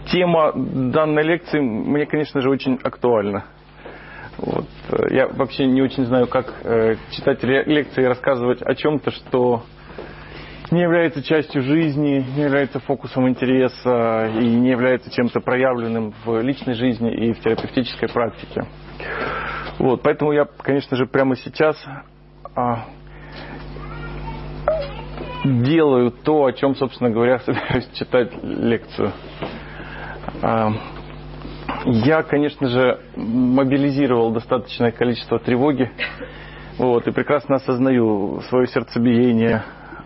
тема данной лекции мне, конечно же, очень актуальна. Вот. Я вообще не очень знаю, как читать лекции и рассказывать о чем-то, что не является частью жизни, не является фокусом интереса и не является чем-то проявленным в личной жизни и в терапевтической практике. Вот. Поэтому я, конечно же, прямо сейчас делаю то, о чем, собственно говоря, собираюсь читать лекцию. Я, конечно же, мобилизировал достаточное количество тревоги, вот, и прекрасно осознаю свое сердцебиение,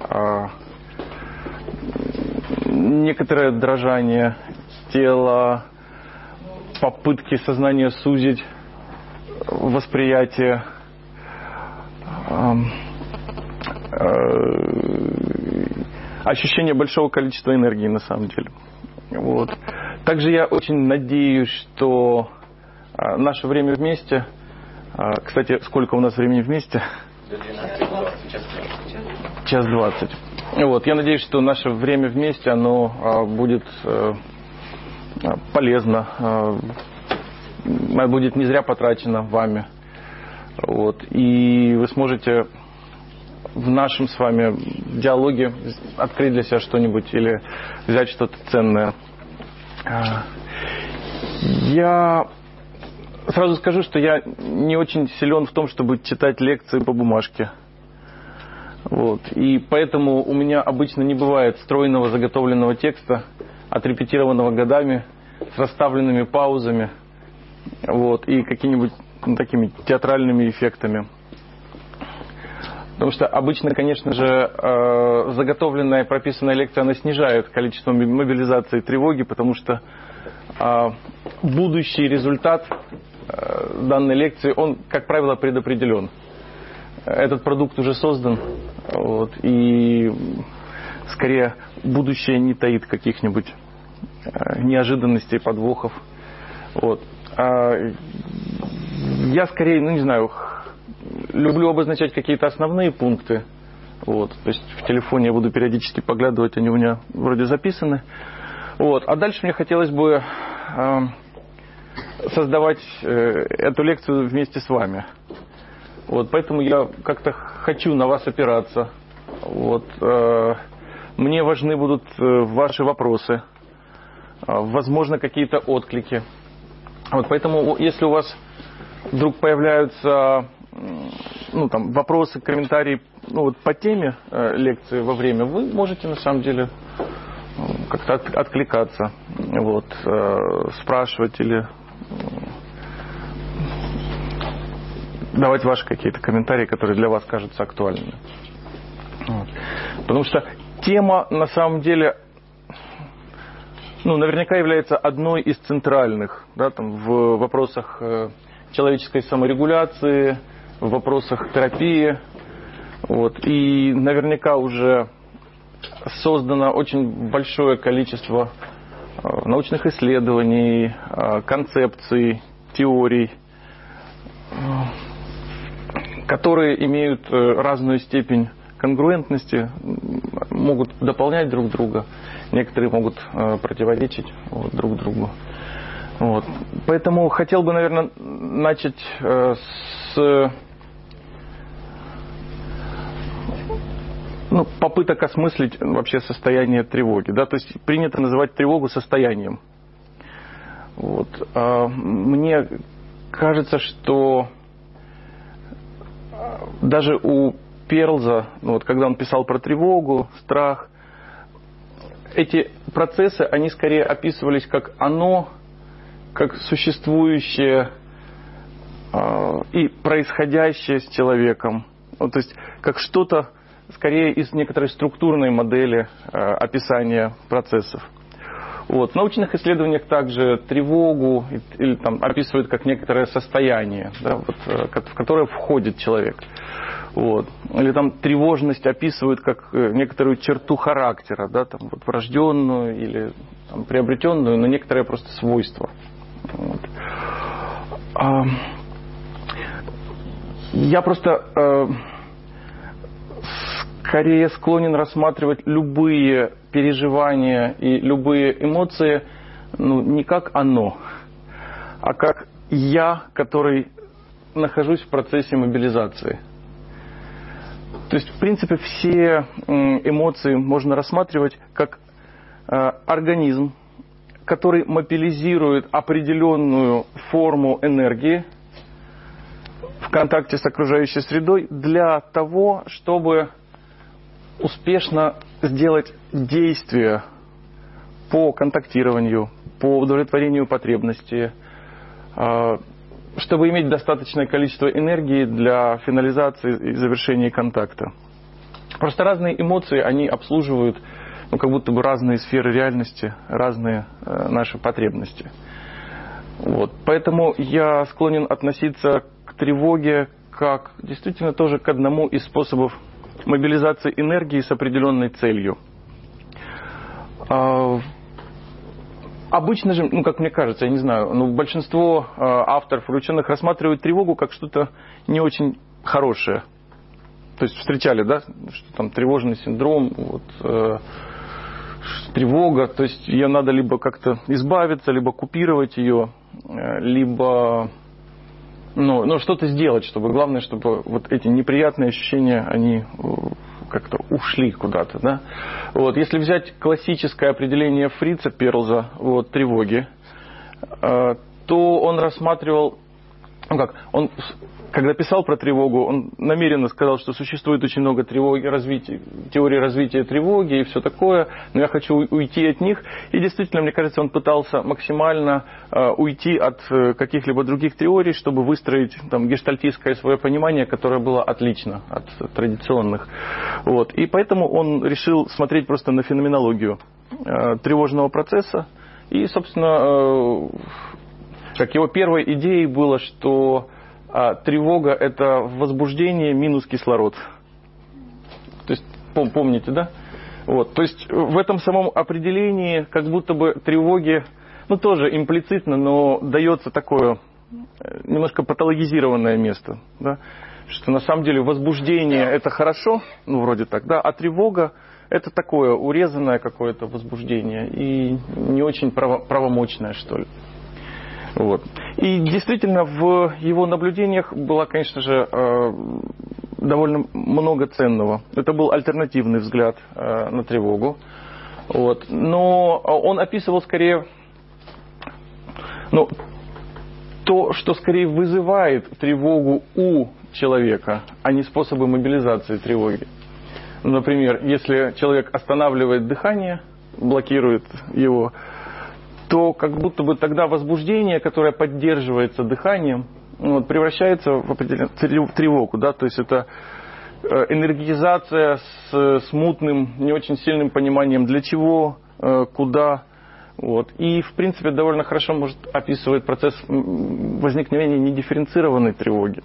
некоторое дрожание тела, попытки сознания сузить восприятие, ощущение большого количества энергии на самом деле. Вот. Также я очень надеюсь, что наше время вместе... Кстати, сколько у нас времени вместе? 1:20. Вот. Я надеюсь, что наше время вместе, оно будет полезно, будет не зря потрачено вами. Вот. И вы сможете в нашем с вами диалоге открыть для себя что-нибудь или взять что-то ценное. Я сразу скажу, что я не очень силен в том, чтобы читать лекции по бумажке. Вот. И поэтому у меня обычно не бывает стройного заготовленного текста, отрепетированного годами, с расставленными паузами, вот, и какими-нибудь такими театральными эффектами. Потому что обычно, конечно же, заготовленная и прописанная лекция, она снижает количество мобилизации тревоги, потому что будущий результат данной лекции, он, как правило, предопределен. Этот продукт уже создан, вот, и скорее будущее не таит каких-нибудь неожиданностей, подвохов. Вот. Я скорее, не знаю, люблю обозначать какие-то основные пункты. Вот. То есть в телефоне я буду периодически поглядывать, они у меня вроде записаны. Вот. А дальше мне хотелось бы создавать эту лекцию вместе с вами. Вот. Поэтому я как-то хочу на вас опираться. Вот. Мне важны будут ваши вопросы, возможно, какие-то отклики. Вот. Поэтому, если у вас вдруг появляются вопросы, комментарии по теме лекции во время, вы можете на самом деле как-то откликаться, вот, спрашивать или давать ваши какие-то комментарии, которые для вас кажутся актуальными. Вот. Потому что тема на самом деле наверняка является одной из центральных, да, в вопросах человеческой саморегуляции, в вопросах терапии. Вот. И наверняка уже создано очень большое количество научных исследований, концепций, теорий, которые имеют разную степень конгруентности, могут дополнять друг друга, некоторые могут противоречить друг другу. Вот. Поэтому хотел бы, наверное, начать с попыток осмыслить вообще состояние тревоги. Да? То есть принято называть тревогу состоянием. Вот. Мне кажется, что даже у Перлза, когда он писал про тревогу, страх, эти процессы, они скорее описывались как как существующее и происходящее с человеком. То есть как что-то скорее из некоторой структурной модели описания процессов. Вот. В научных исследованиях также тревогу или описывают как некоторое состояние, да, в которое входит человек. Вот. Или тревожность описывают как некоторую черту характера, да, врожденную или приобретенную, но некоторое просто свойство. Вот. Я просто скорее склонен рассматривать любые переживания и любые эмоции не как оно, а как я, который нахожусь в процессе мобилизации. То есть, в принципе, все эмоции можно рассматривать как организм, который мобилизирует определенную форму энергии в контакте с окружающей средой для того, чтобы успешно сделать действия по контактированию, по удовлетворению потребностей, чтобы иметь достаточное количество энергии для финализации и завершения контакта. Просто разные эмоции, они обслуживают, как будто бы разные сферы реальности, разные наши потребности. Вот. Поэтому я склонен относиться к тревоге как действительно тоже к одному из способов мобилизации энергии с определенной целью. Обычно же, как мне кажется, я не знаю, большинство авторов и ученых рассматривают тревогу как что-то не очень хорошее. То есть встречали, да, что там тревожный синдром, тревога, то есть ее надо либо как-то избавиться, либо купировать ее, либо что-то сделать, чтобы главное, чтобы вот эти неприятные ощущения, они как-то ушли куда-то, да. Если взять классическое определение Фрица Перлза тревоги, то он рассматривал, когда писал про тревогу, он намеренно сказал, что существует очень много теорий развития тревоги и все такое, но я хочу уйти от них. И действительно, мне кажется, он пытался максимально уйти от каких-либо других теорий, чтобы выстроить гештальтистское свое понимание, которое было отлично от традиционных. И поэтому он решил смотреть просто на феноменологию тревожного процесса. И, собственно, его первой идеей было, что тревога – это возбуждение минус кислород. То есть, помните, да? То есть, в этом самом определении, как будто бы тревоге, тоже имплицитно, но дается такое немножко патологизированное место. Да? Что на самом деле возбуждение – это хорошо, вроде так, да? А тревога – это такое урезанное какое-то возбуждение и не очень правомочное, что ли. И действительно в его наблюдениях было, конечно же, довольно много ценного. Это был альтернативный взгляд на тревогу. Но он описывал скорее то, что скорее вызывает тревогу у человека, а не способы мобилизации тревоги. Например, если человек останавливает дыхание, блокирует его, то как будто бы тогда возбуждение, которое поддерживается дыханием, превращается в определенную тревогу. Да? То есть это энергизация с смутным, не очень сильным пониманием для чего, куда. И, в принципе, довольно хорошо может описывать процесс возникновения недифференцированной тревоги.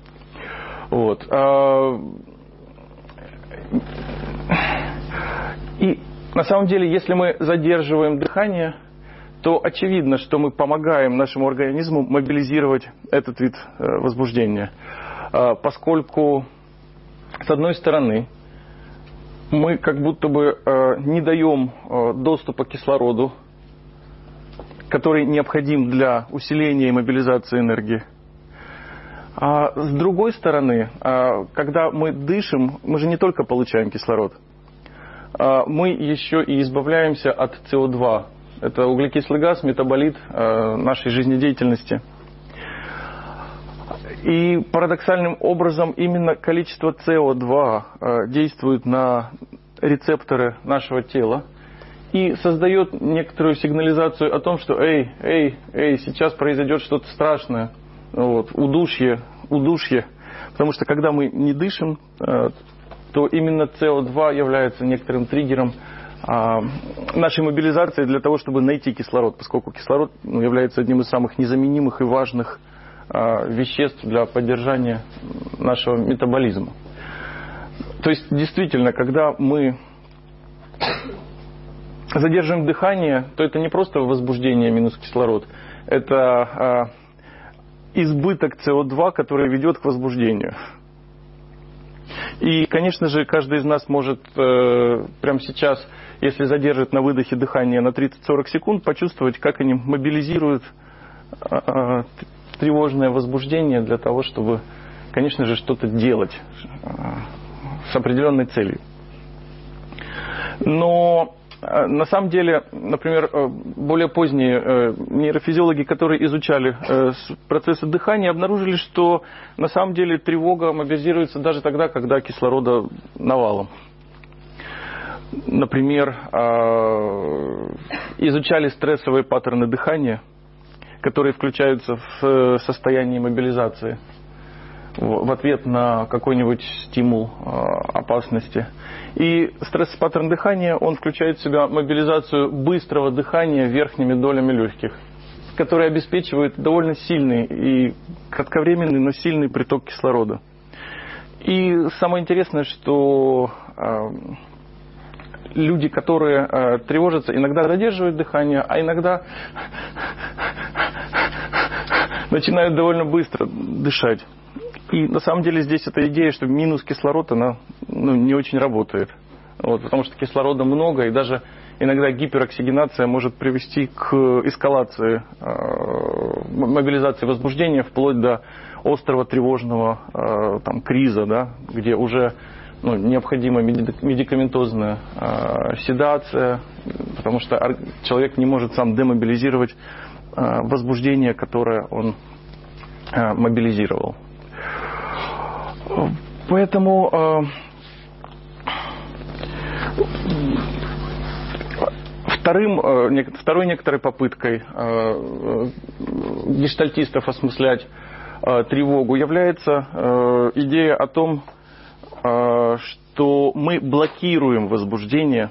И на самом деле, если мы задерживаем дыхание, то очевидно, что мы помогаем нашему организму мобилизировать этот вид возбуждения. Поскольку, с одной стороны, мы как будто бы не даем доступа к кислороду, который необходим для усиления и мобилизации энергии. А с другой стороны, когда мы дышим, мы же не только получаем кислород, мы еще и избавляемся от СО2. Это углекислый газ, метаболит нашей жизнедеятельности. И парадоксальным образом именно количество СО2 действует на рецепторы нашего тела и создает некоторую сигнализацию о том, что эй, сейчас произойдет что-то страшное, удушье. Потому что когда мы не дышим, то именно СО2 является некоторым триггером нашей мобилизации для того, чтобы найти кислород, поскольку кислород является одним из самых незаменимых и важных веществ для поддержания нашего метаболизма. То есть, действительно, когда мы задерживаем дыхание, то это не просто возбуждение минус кислород, это избыток СО2, который ведет к возбуждению. И, конечно же, каждый из нас может прямо сейчас если задержит на выдохе дыхание на 30-40 секунд, почувствовать, как они мобилизируют тревожное возбуждение для того, чтобы, конечно же, что-то делать с определенной целью. Но на самом деле, например, более поздние нейрофизиологи, которые изучали процессы дыхания, обнаружили, что на самом деле тревога мобилизируется даже тогда, когда кислорода навалом. Например, изучали стрессовые паттерны дыхания, которые включаются в состоянии мобилизации в ответ на какой-нибудь стимул опасности. И стресс-паттерн дыхания, он включает в себя мобилизацию быстрого дыхания верхними долями легких, который обеспечивает довольно сильный и кратковременный, но сильный приток кислорода. И самое интересное, что люди, которые тревожатся, иногда задерживают дыхание, а иногда начинают довольно быстро дышать. И на самом деле здесь эта идея, что минус кислород, она не очень работает. Потому что кислорода много, и даже иногда гипероксигенация может привести к эскалации мобилизации возбуждения вплоть до острого тревожного криза, да, где уже необходима медикаментозная седация, потому что человек не может сам демобилизировать возбуждение, которое он мобилизировал. Поэтому второй некоторой попыткой гештальтистов осмыслять тревогу является идея о том, что мы блокируем возбуждение,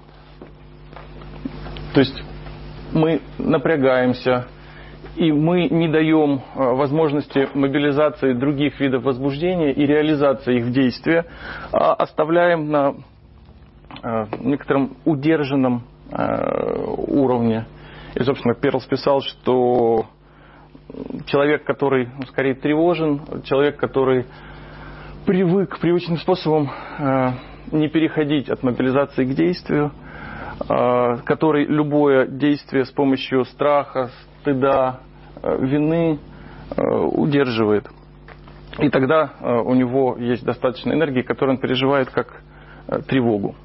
то есть мы напрягаемся, и мы не даем возможности мобилизации других видов возбуждения и реализации их в действии, а оставляем на некотором удержанном уровне. И, собственно, Перлс писал, что человек, который скорее тревожен, человек, который привык привычным способом не переходить от мобилизации к действию, который любое действие с помощью страха, стыда, вины удерживает. И тогда у него есть достаточно энергии, которую он переживает как тревогу.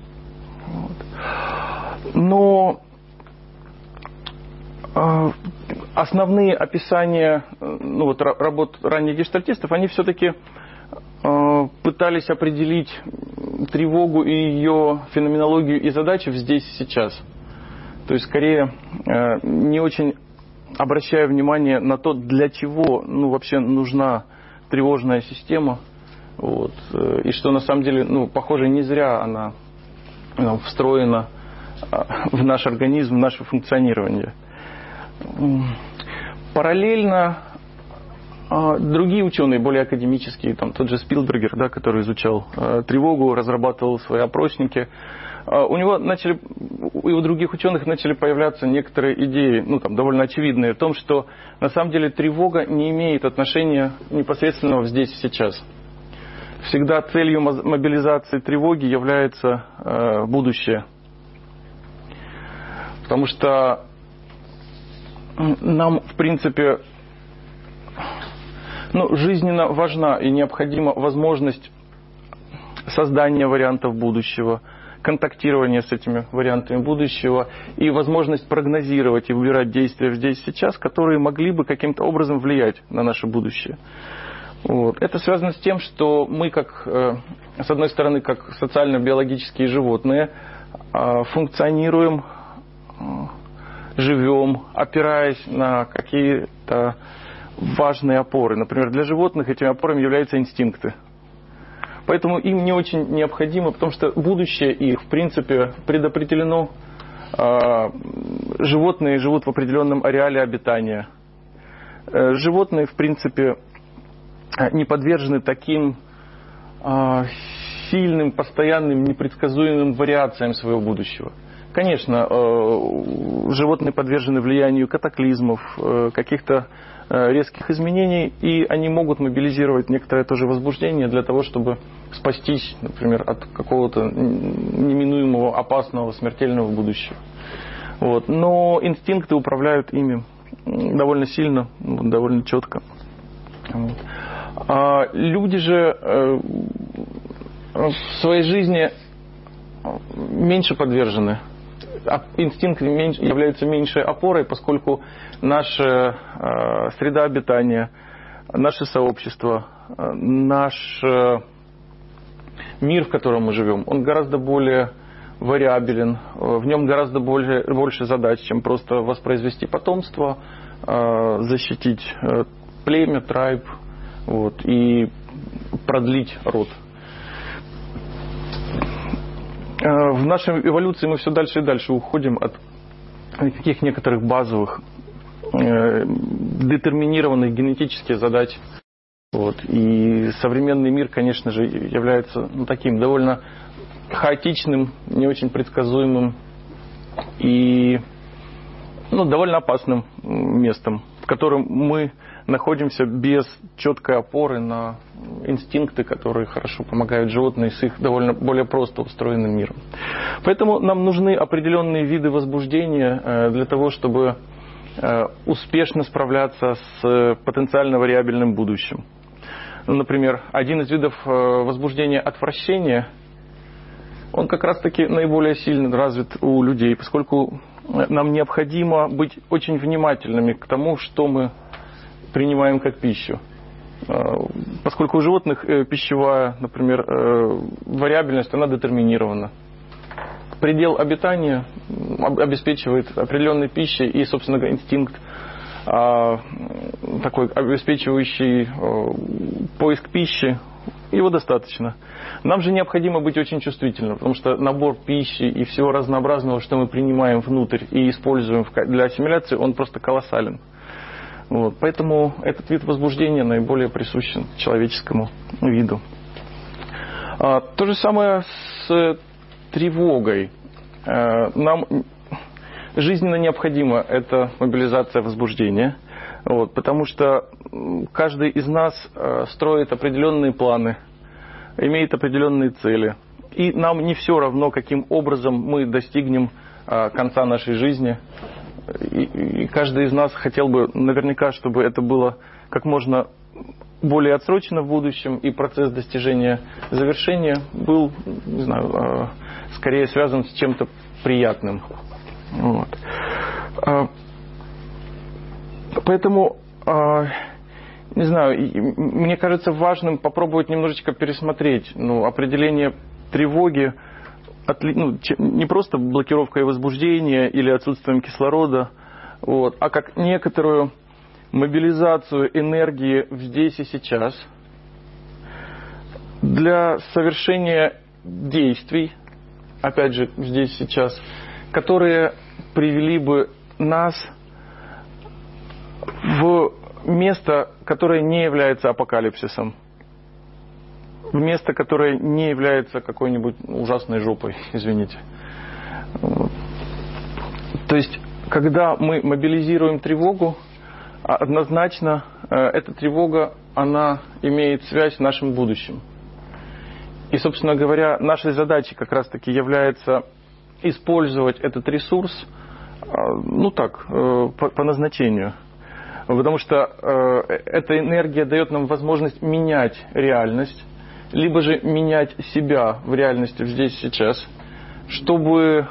Но основные описания работ ранних гештальтистов, они все-таки пытались определить тревогу и ее феноменологию и задачи здесь и сейчас. То есть, скорее, не очень обращая внимание на то, для чего вообще нужна тревожная система. И что на самом деле, похоже, не зря она встроена в наш организм, в наше функционирование. Параллельно другие ученые, более академические, тот же Спилбергер, да, который изучал тревогу, разрабатывал свои опросники, и у других ученых начали появляться некоторые идеи, довольно очевидные, о том, что на самом деле тревога не имеет отношения непосредственного здесь и сейчас. Всегда целью мобилизации тревоги является будущее. Потому что нам, в принципе, жизненно важна и необходима возможность создания вариантов будущего, контактирования с этими вариантами будущего и возможность прогнозировать и выбирать действия здесь и сейчас, которые могли бы каким-то образом влиять на наше будущее. Это связано с тем, что мы, с одной стороны, как социально-биологические животные, функционируем, живем, опираясь на какие-то важные опоры. Например, для животных этими опорами являются инстинкты. Поэтому им не очень необходимо, потому что будущее их, в принципе, предопределено. Животные живут в определенном ареале обитания. Животные, в принципе, не подвержены таким сильным, постоянным, непредсказуемым вариациям своего будущего. конечно, животные подвержены влиянию катаклизмов, каких-то резких изменений, и они могут мобилизировать некоторое тоже возбуждение для того, чтобы спастись, например, от какого-то неминуемого, опасного, смертельного будущего. Вот. Но инстинкты управляют ими довольно сильно, довольно четко. Вот. А люди же в своей жизни меньше подвержены. Инстинкты являются меньшей опорой, поскольку наша среда обитания, наше сообщество, наш мир, в котором мы живем, он гораздо более вариабелен, в нем гораздо больше задач, чем просто воспроизвести потомство, защитить племя, трайб, вот, и продлить род. В нашей эволюции мы все дальше и дальше уходим от каких некоторых базовых, детерминированных генетических задач. Вот. И современный мир, конечно же, является таким довольно хаотичным, не очень предсказуемым и довольно опасным местом, в котором мы находимся без четкой опоры на инстинкты, которые хорошо помогают животным с их довольно более просто устроенным миром. Поэтому нам нужны определенные виды возбуждения для того, чтобы успешно справляться с потенциально вариабельным будущим. Например, один из видов возбуждения отвращения, он как раз-таки наиболее сильно развит у людей, поскольку нам необходимо быть очень внимательными к тому, что мы принимаем как пищу. Поскольку у животных пищевая, например, вариабельность, она детерминирована. Предел обитания обеспечивает определенной пищей, и, собственно говоря, инстинкт, такой обеспечивающий поиск пищи, его достаточно. Нам же необходимо быть очень чувствительным, потому что набор пищи и всего разнообразного, что мы принимаем внутрь и используем для ассимиляции, он просто колоссален. Вот. Поэтому этот вид возбуждения наиболее присущен человеческому виду. То же самое с тревогой. Нам жизненно необходима эта мобилизация возбуждения, вот, потому что каждый из нас строит определенные планы, имеет определенные цели. И нам не все равно, каким образом мы достигнем конца нашей жизни. И каждый из нас хотел бы наверняка, чтобы это было как можно более отсрочено в будущем, и процесс достижения завершения был, не знаю, скорее связан с чем-то приятным. Вот. Поэтому, не знаю, мне кажется важным попробовать немножечко пересмотреть определение тревоги, не просто блокировкой возбуждения или отсутствием кислорода, вот, а как некоторую мобилизацию энергии здесь и сейчас для совершения действий, опять же, здесь и сейчас, которые привели бы нас в место, которое не является апокалипсисом, в место, которое не является какой-нибудь ужасной жопой, извините. То есть, когда мы мобилизируем тревогу, однозначно эта тревога, она имеет связь с нашим будущим. И, собственно говоря, нашей задачей как раз-таки является использовать этот ресурс, по назначению. Потому что эта энергия дает нам возможность менять реальность, либо же менять себя в реальности здесь и сейчас, чтобы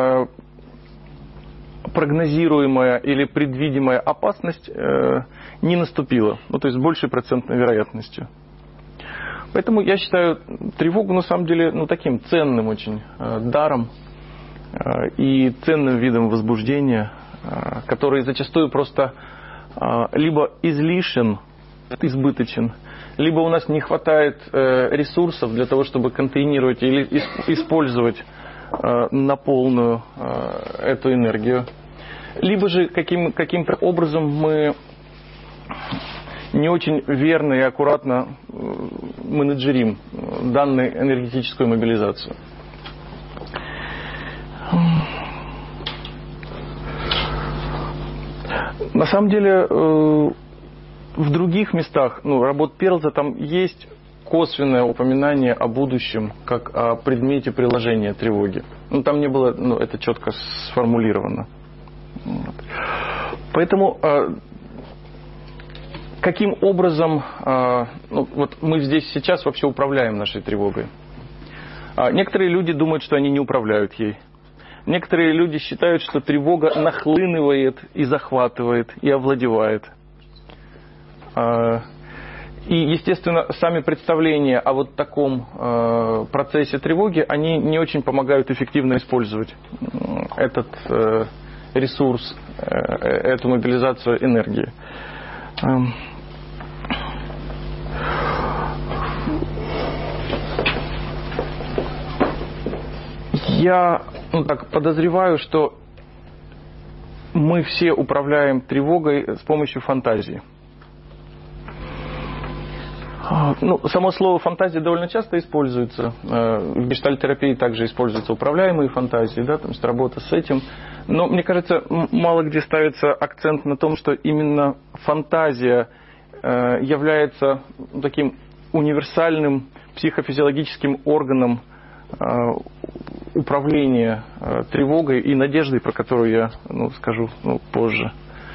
прогнозируемая или предвидимая опасность не наступила. То есть с большей процентной вероятностью. Поэтому я считаю тревогу на самом деле таким ценным очень даром и ценным видом возбуждения, который зачастую просто либо излишен, избыточен, либо у нас не хватает ресурсов для того, чтобы контейнировать или использовать на полную эту энергию. Либо же каким-то образом мы не очень верно и аккуратно менеджерим данную энергетическую мобилизацию. На самом деле, в других местах, работ Перлза, там есть косвенное упоминание о будущем, как о предмете приложения тревоги. Там не было это четко сформулировано. Вот. Поэтому каким образом мы здесь сейчас вообще управляем нашей тревогой? Некоторые люди думают, что они не управляют ей. Некоторые люди считают, что тревога нахлынывает и захватывает, и овладевает. И, естественно, сами представления о вот таком процессе тревоги, они не очень помогают эффективно использовать этот ресурс, эту мобилизацию энергии. Я подозреваю, что мы все управляем тревогой с помощью фантазии. Само слово «фантазия» довольно часто используется. В гештальт-терапии также используются управляемые фантазии, да, то есть работа с этим. Но, мне кажется, мало где ставится акцент на том, что именно фантазия является таким универсальным психофизиологическим органом управления тревогой и надеждой, про которую я скажу позже.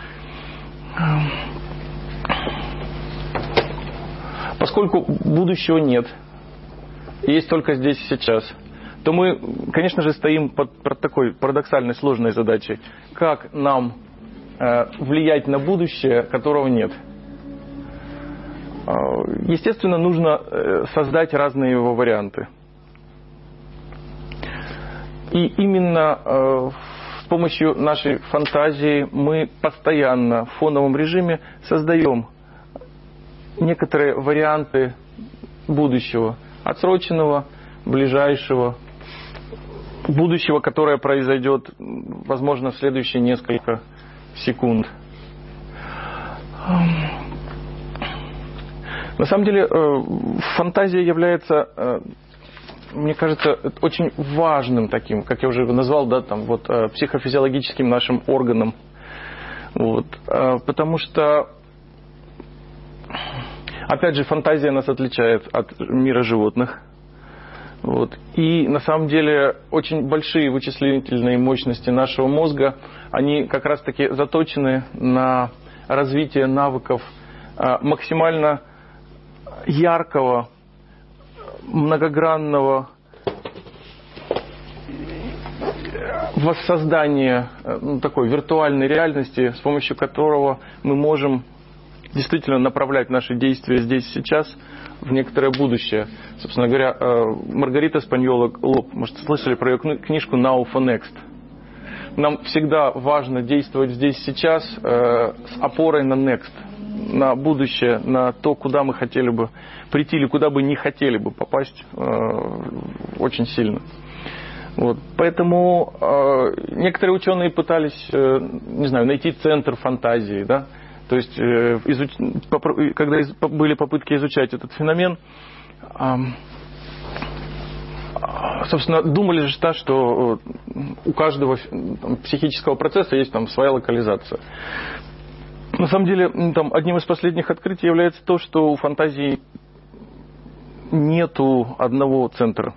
Поскольку будущего нет, есть только здесь и сейчас, то мы, конечно же, стоим под такой парадоксальной, сложной задачей. Как нам влиять на будущее, которого нет? Естественно, нужно создать разные его варианты. И именно с помощью нашей фантазии мы постоянно в фоновом режиме создаем некоторые варианты будущего, отсроченного, ближайшего, будущего, которое произойдет, возможно, в следующие несколько секунд. На самом деле, фантазия является, мне кажется, очень важным таким, как я уже его назвал, да, психофизиологическим нашим органом. Потому что, опять же, фантазия нас отличает от мира животных. И на самом деле очень большие вычислительные мощности нашего мозга, они как раз-таки заточены на развитие навыков максимально яркого, многогранного воссоздания такой виртуальной реальности, с помощью которого мы можем действительно направлять наши действия здесь и сейчас в некоторое будущее. Собственно говоря, Маргарита Спаньола-Лоб, может, слышали про ее книжку «Now for Next». Нам всегда важно действовать здесь сейчас с опорой на next, на будущее, на то, куда мы хотели бы прийти или куда бы не хотели бы попасть очень сильно. Поэтому некоторые ученые пытались, найти центр фантазии, да? То есть, когда были попытки изучать этот феномен, собственно, думали же, что у каждого психического процесса есть своя локализация. На самом деле, одним из последних открытий является то, что у фантазии нету одного центра.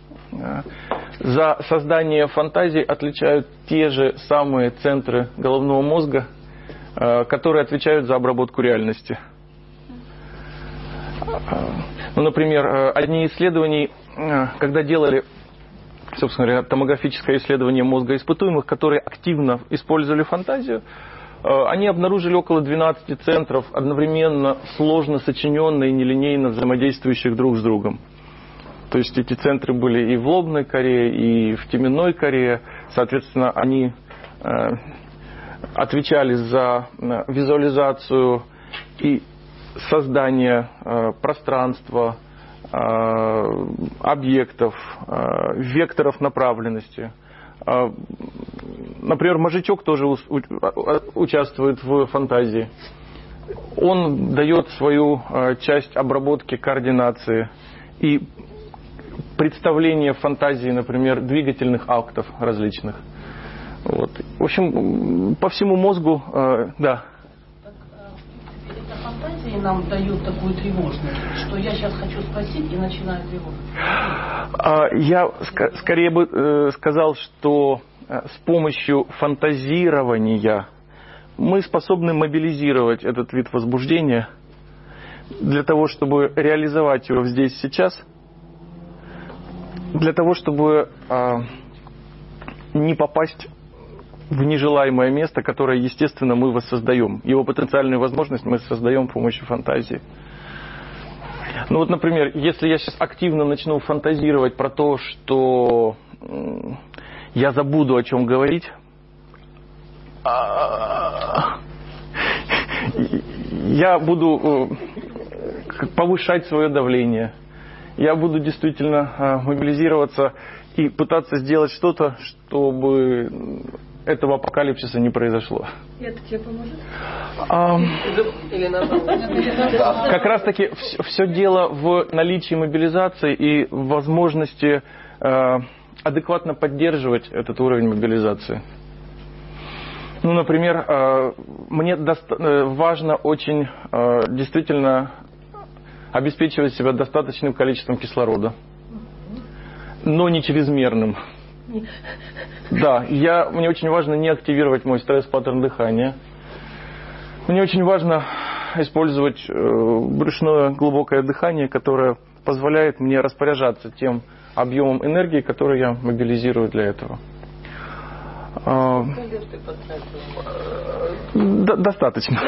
За создание фантазий отвечают те же самые центры головного мозга, которые отвечают за обработку реальности. Например, одни исследования, когда делали, собственно говоря, томографическое исследование мозга испытуемых, которые активно использовали фантазию, они обнаружили около 12 центров, одновременно сложно сочиненные и нелинейно взаимодействующих друг с другом. То есть эти центры были и в лобной коре, и в теменной коре. Соответственно, они отвечали за визуализацию и создание пространства, объектов, векторов направленности. Например, мозжечок тоже участвует в фантазии. Он дает свою часть обработки координации и представления фантазии, например, двигательных актов различных. Вот. В общем, по всему мозгу, да. Это фантазии нам дают такую тревожность, что я сейчас хочу спросить и начинаю тревожиться. Я скорее бы сказал, что с помощью фантазирования мы способны мобилизировать этот вид возбуждения для того, чтобы реализовать его здесь сейчас, для того, чтобы не попасть в нежелаемое место, которое, естественно, мы воссоздаем. Его потенциальную возможность мы создаем с помощью фантазии. Ну вот, например, если я сейчас активно начну фантазировать про то, что я забуду, о чем говорить, я буду повышать свое давление, я буду действительно мобилизироваться и пытаться сделать что-то, чтобы этого апокалипсиса не произошло. И это тебе поможет? Или наоборот? Как раз таки все дело в наличии мобилизации и возможности адекватно поддерживать этот уровень мобилизации. Ну, например, мне важно очень действительно обеспечивать себя достаточным количеством кислорода, но не чрезмерным. Да, мне очень важно не активировать мой стресс-паттерн дыхания. Мне очень важно использовать брюшное глубокое дыхание, которое позволяет мне распоряжаться тем объемом энергии, который я мобилизирую для этого. Достаточно.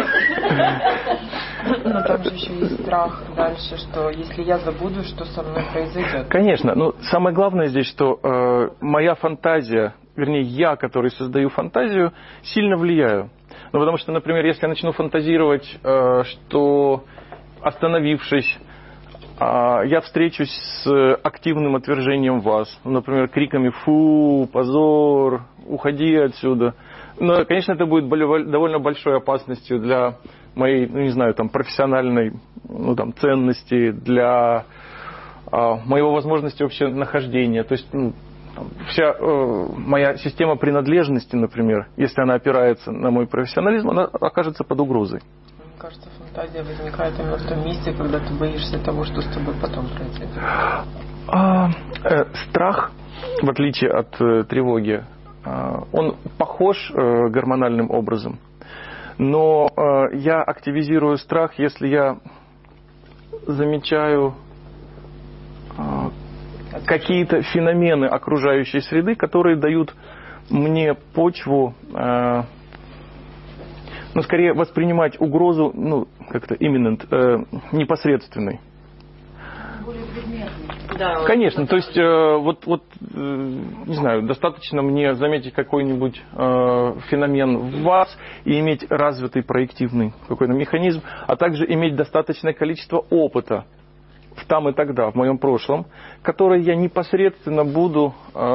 Но там же еще есть страх дальше, что если я забуду, что со мной произойдет. Конечно, но самое главное здесь, что моя фантазия, вернее, я, который создаю фантазию, сильно влияю. Ну, потому что, например, если я начну фантазировать, что, остановившись, я встречусь с активным отвержением вас, например, криками «фу», «позор», «уходи отсюда». Но, конечно, это будет довольно большой опасностью для моей, ну, не знаю, там, профессиональной, ну, там, ценности, для моего возможности вообще нахождения. То есть, ну, вся моя система принадлежности, например, если она опирается на мой профессионализм, она окажется под угрозой. Мне кажется, фантазия возникает именно в том месте, когда ты боишься того, что с тобой потом произойдет. Страх, в отличие от тревоги, он похож гормональным образом. Но я активизирую страх, если я замечаю какие-то феномены окружающей среды, которые дают мне почву, ну, скорее воспринимать угрозу, ну, как-то imminent, непосредственной. Более предметный. Да, Конечно, то есть, не знаю, достаточно мне заметить какой-нибудь феномен в вас и иметь развитый проективный какой-то механизм, а также иметь достаточное количество опыта в там и тогда, в моем прошлом, который я непосредственно буду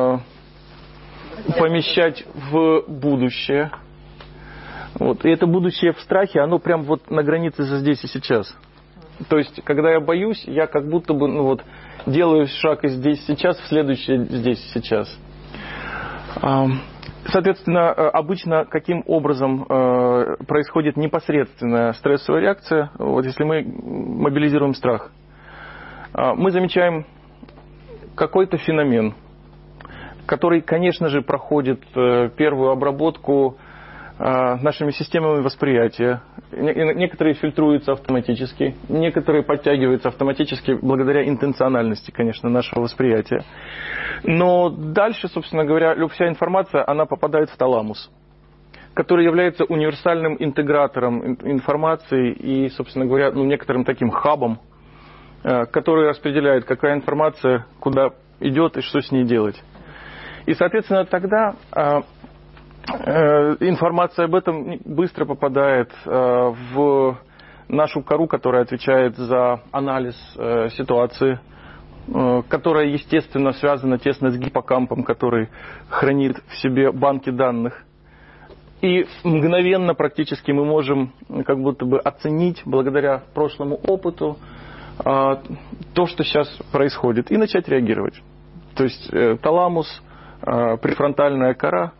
помещать в будущее. Вот. И это будущее в страхе, оно прям вот на границе здесь и сейчас. То есть, когда я боюсь, я как будто бы, ну вот, делаю шаг из здесь сейчас в следующее здесь сейчас. Соответственно, обычно каким образом происходит непосредственная стрессовая реакция, вот если мы мобилизируем страх? Мы замечаем какой-то феномен, который, конечно же, проходит первую обработку нашими системами восприятия. Некоторые фильтруются автоматически, некоторые подтягиваются автоматически благодаря интенциональности, конечно, нашего восприятия. Но дальше, собственно говоря, вся информация, она попадает в таламус, который является универсальным интегратором информации и, собственно говоря, ну, некоторым таким хабом, который распределяет, какая информация куда идет и что с ней делать. И, соответственно, тогда информация об этом быстро попадает в нашу кору, которая отвечает за анализ ситуации, которая, естественно, связана тесно с гиппокампом, который хранит в себе банки данных. И мгновенно практически мы можем как будто бы оценить, благодаря прошлому опыту, то, что сейчас происходит, и начать реагировать. То есть таламус, префронтальная кора,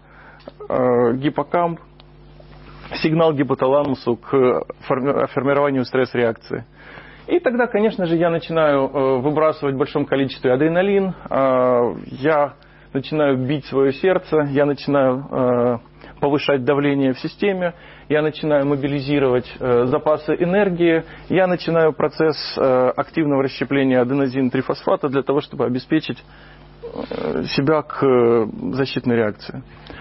гиппокамп, сигнал гипоталамусу к формированию стресс-реакции. И тогда, конечно же, я начинаю выбрасывать в большом количестве адреналин, я начинаю бить свое сердце, я начинаю повышать давление в системе, я начинаю мобилизировать запасы энергии, я начинаю процесс активного расщепления аденозин-трифосфата для того, чтобы обеспечить себя к защитной реакции.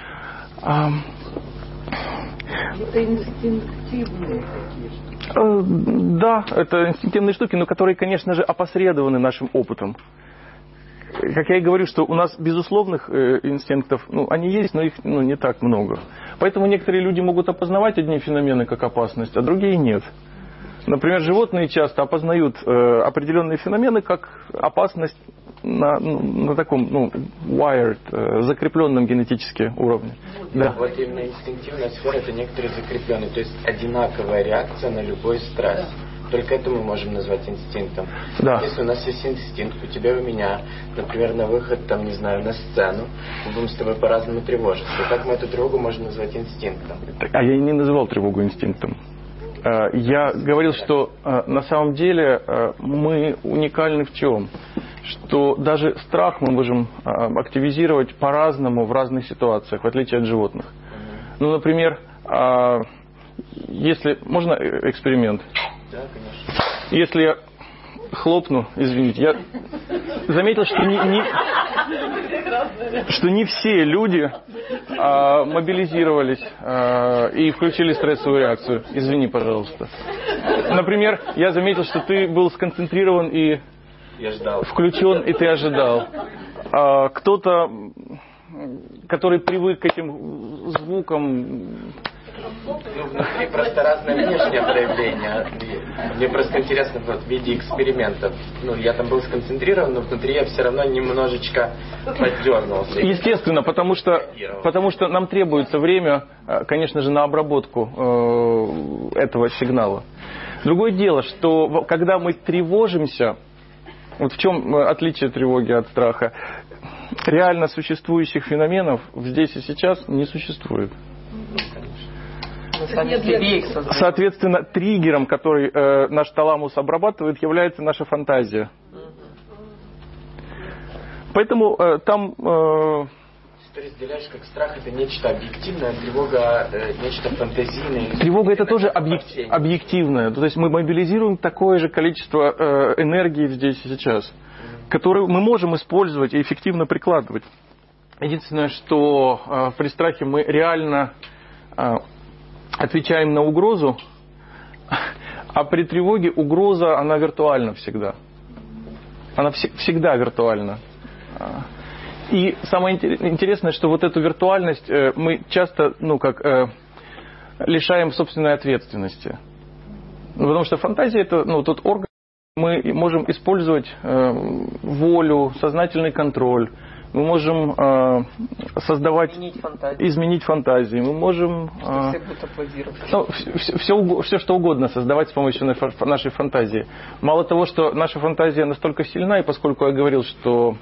Это инстинктивные такие штуки. Да, это инстинктивные штуки, но которые, конечно же, опосредованы нашим опытом. Как я и говорю, что у нас безусловных инстинктов, они есть, но их не так много. Поэтому некоторые люди могут опознавать одни феномены как опасность, а другие нет. Например, животные часто опознают определенные феномены как опасность на таком, wired, закрепленном генетически уровне. Да. Вот именно инстинктивная сфера — это некоторые закрепленные, то есть одинаковая реакция на любой стресс. Только это мы можем назвать инстинктом. Да. Если у нас есть инстинкт, у тебя и у меня, например, на выход, на сцену, мы будем с тобой по-разному тревожиться. И как мы эту тревогу можем назвать инстинктом? А я не называл тревогу инстинктом. Я говорил, что на самом деле мы уникальны в чем? Что даже страх мы можем активизировать по-разному в разных ситуациях, в отличие от животных. Например, если... Можно эксперимент? Да, конечно. Если я хлопну, извините, я заметил, что не все люди мобилизировались и включили стрессовую реакцию. Извини, пожалуйста. Например, я заметил, что ты был сконцентрирован и включен, и ты ожидал. Кто-то, который привык к этим звукам... внутри просто разное внешнее проявление. Мне просто интересно в виде экспериментов. Я там был сконцентрирован, но внутри я все равно немножечко поддернулся. Естественно, потому что нам требуется время, конечно же, на обработку этого сигнала. Другое дело, что когда мы тревожимся, вот в чем отличие тревоги от страха, реально существующих феноменов здесь и сейчас не существует. Соответственно, триггером, который наш таламус обрабатывает, является наша фантазия. Поэтому там... Ты разделяешь, как страх — это нечто объективное, а тревога — нечто фантазийное. Тревога — это тоже объективное. То есть мы мобилизируем такое же количество энергии здесь и сейчас, которую мы можем использовать и эффективно прикладывать. Единственное, что при страхе мы реально... отвечаем на угрозу, а при тревоге угроза, она виртуальна всегда. Она всегда виртуальна. И самое интересное, что вот эту виртуальность мы часто, лишаем собственной ответственности. Потому что фантазия — это тот орган, мы можем использовать волю, сознательный контроль. Мы можем изменить фантазии. Мы можем все что угодно создавать с помощью нашей фантазии. Мало того, что наша фантазия настолько сильна, и поскольку я говорил, что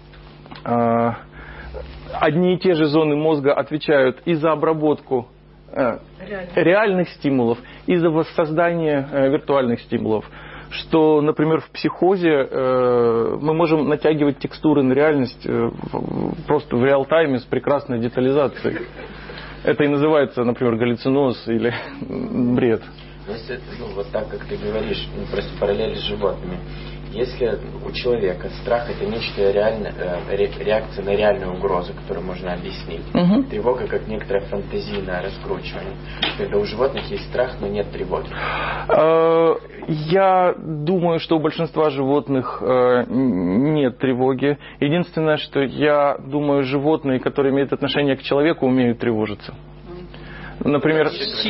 одни и те же зоны мозга отвечают и за обработку реальных стимулов, и за воссоздание виртуальных стимулов, что, например, в психозе мы можем натягивать текстуры на реальность просто в реал-тайме с прекрасной детализацией. Это и называется, например, галлюциноз или бред. Если, вот так, как ты говоришь, просто параллель с животными. Если у человека страх — это нечто реальное, реакция на реальную угрозу, которую можно объяснить. Тревога как некоторое фантазийное раскручивание. Когда у животных есть страх, но нет тревоги. Я думаю, что у большинства животных нет тревоги. Единственное, что я думаю, животные, которые имеют отношение к человеку, умеют тревожиться. Например,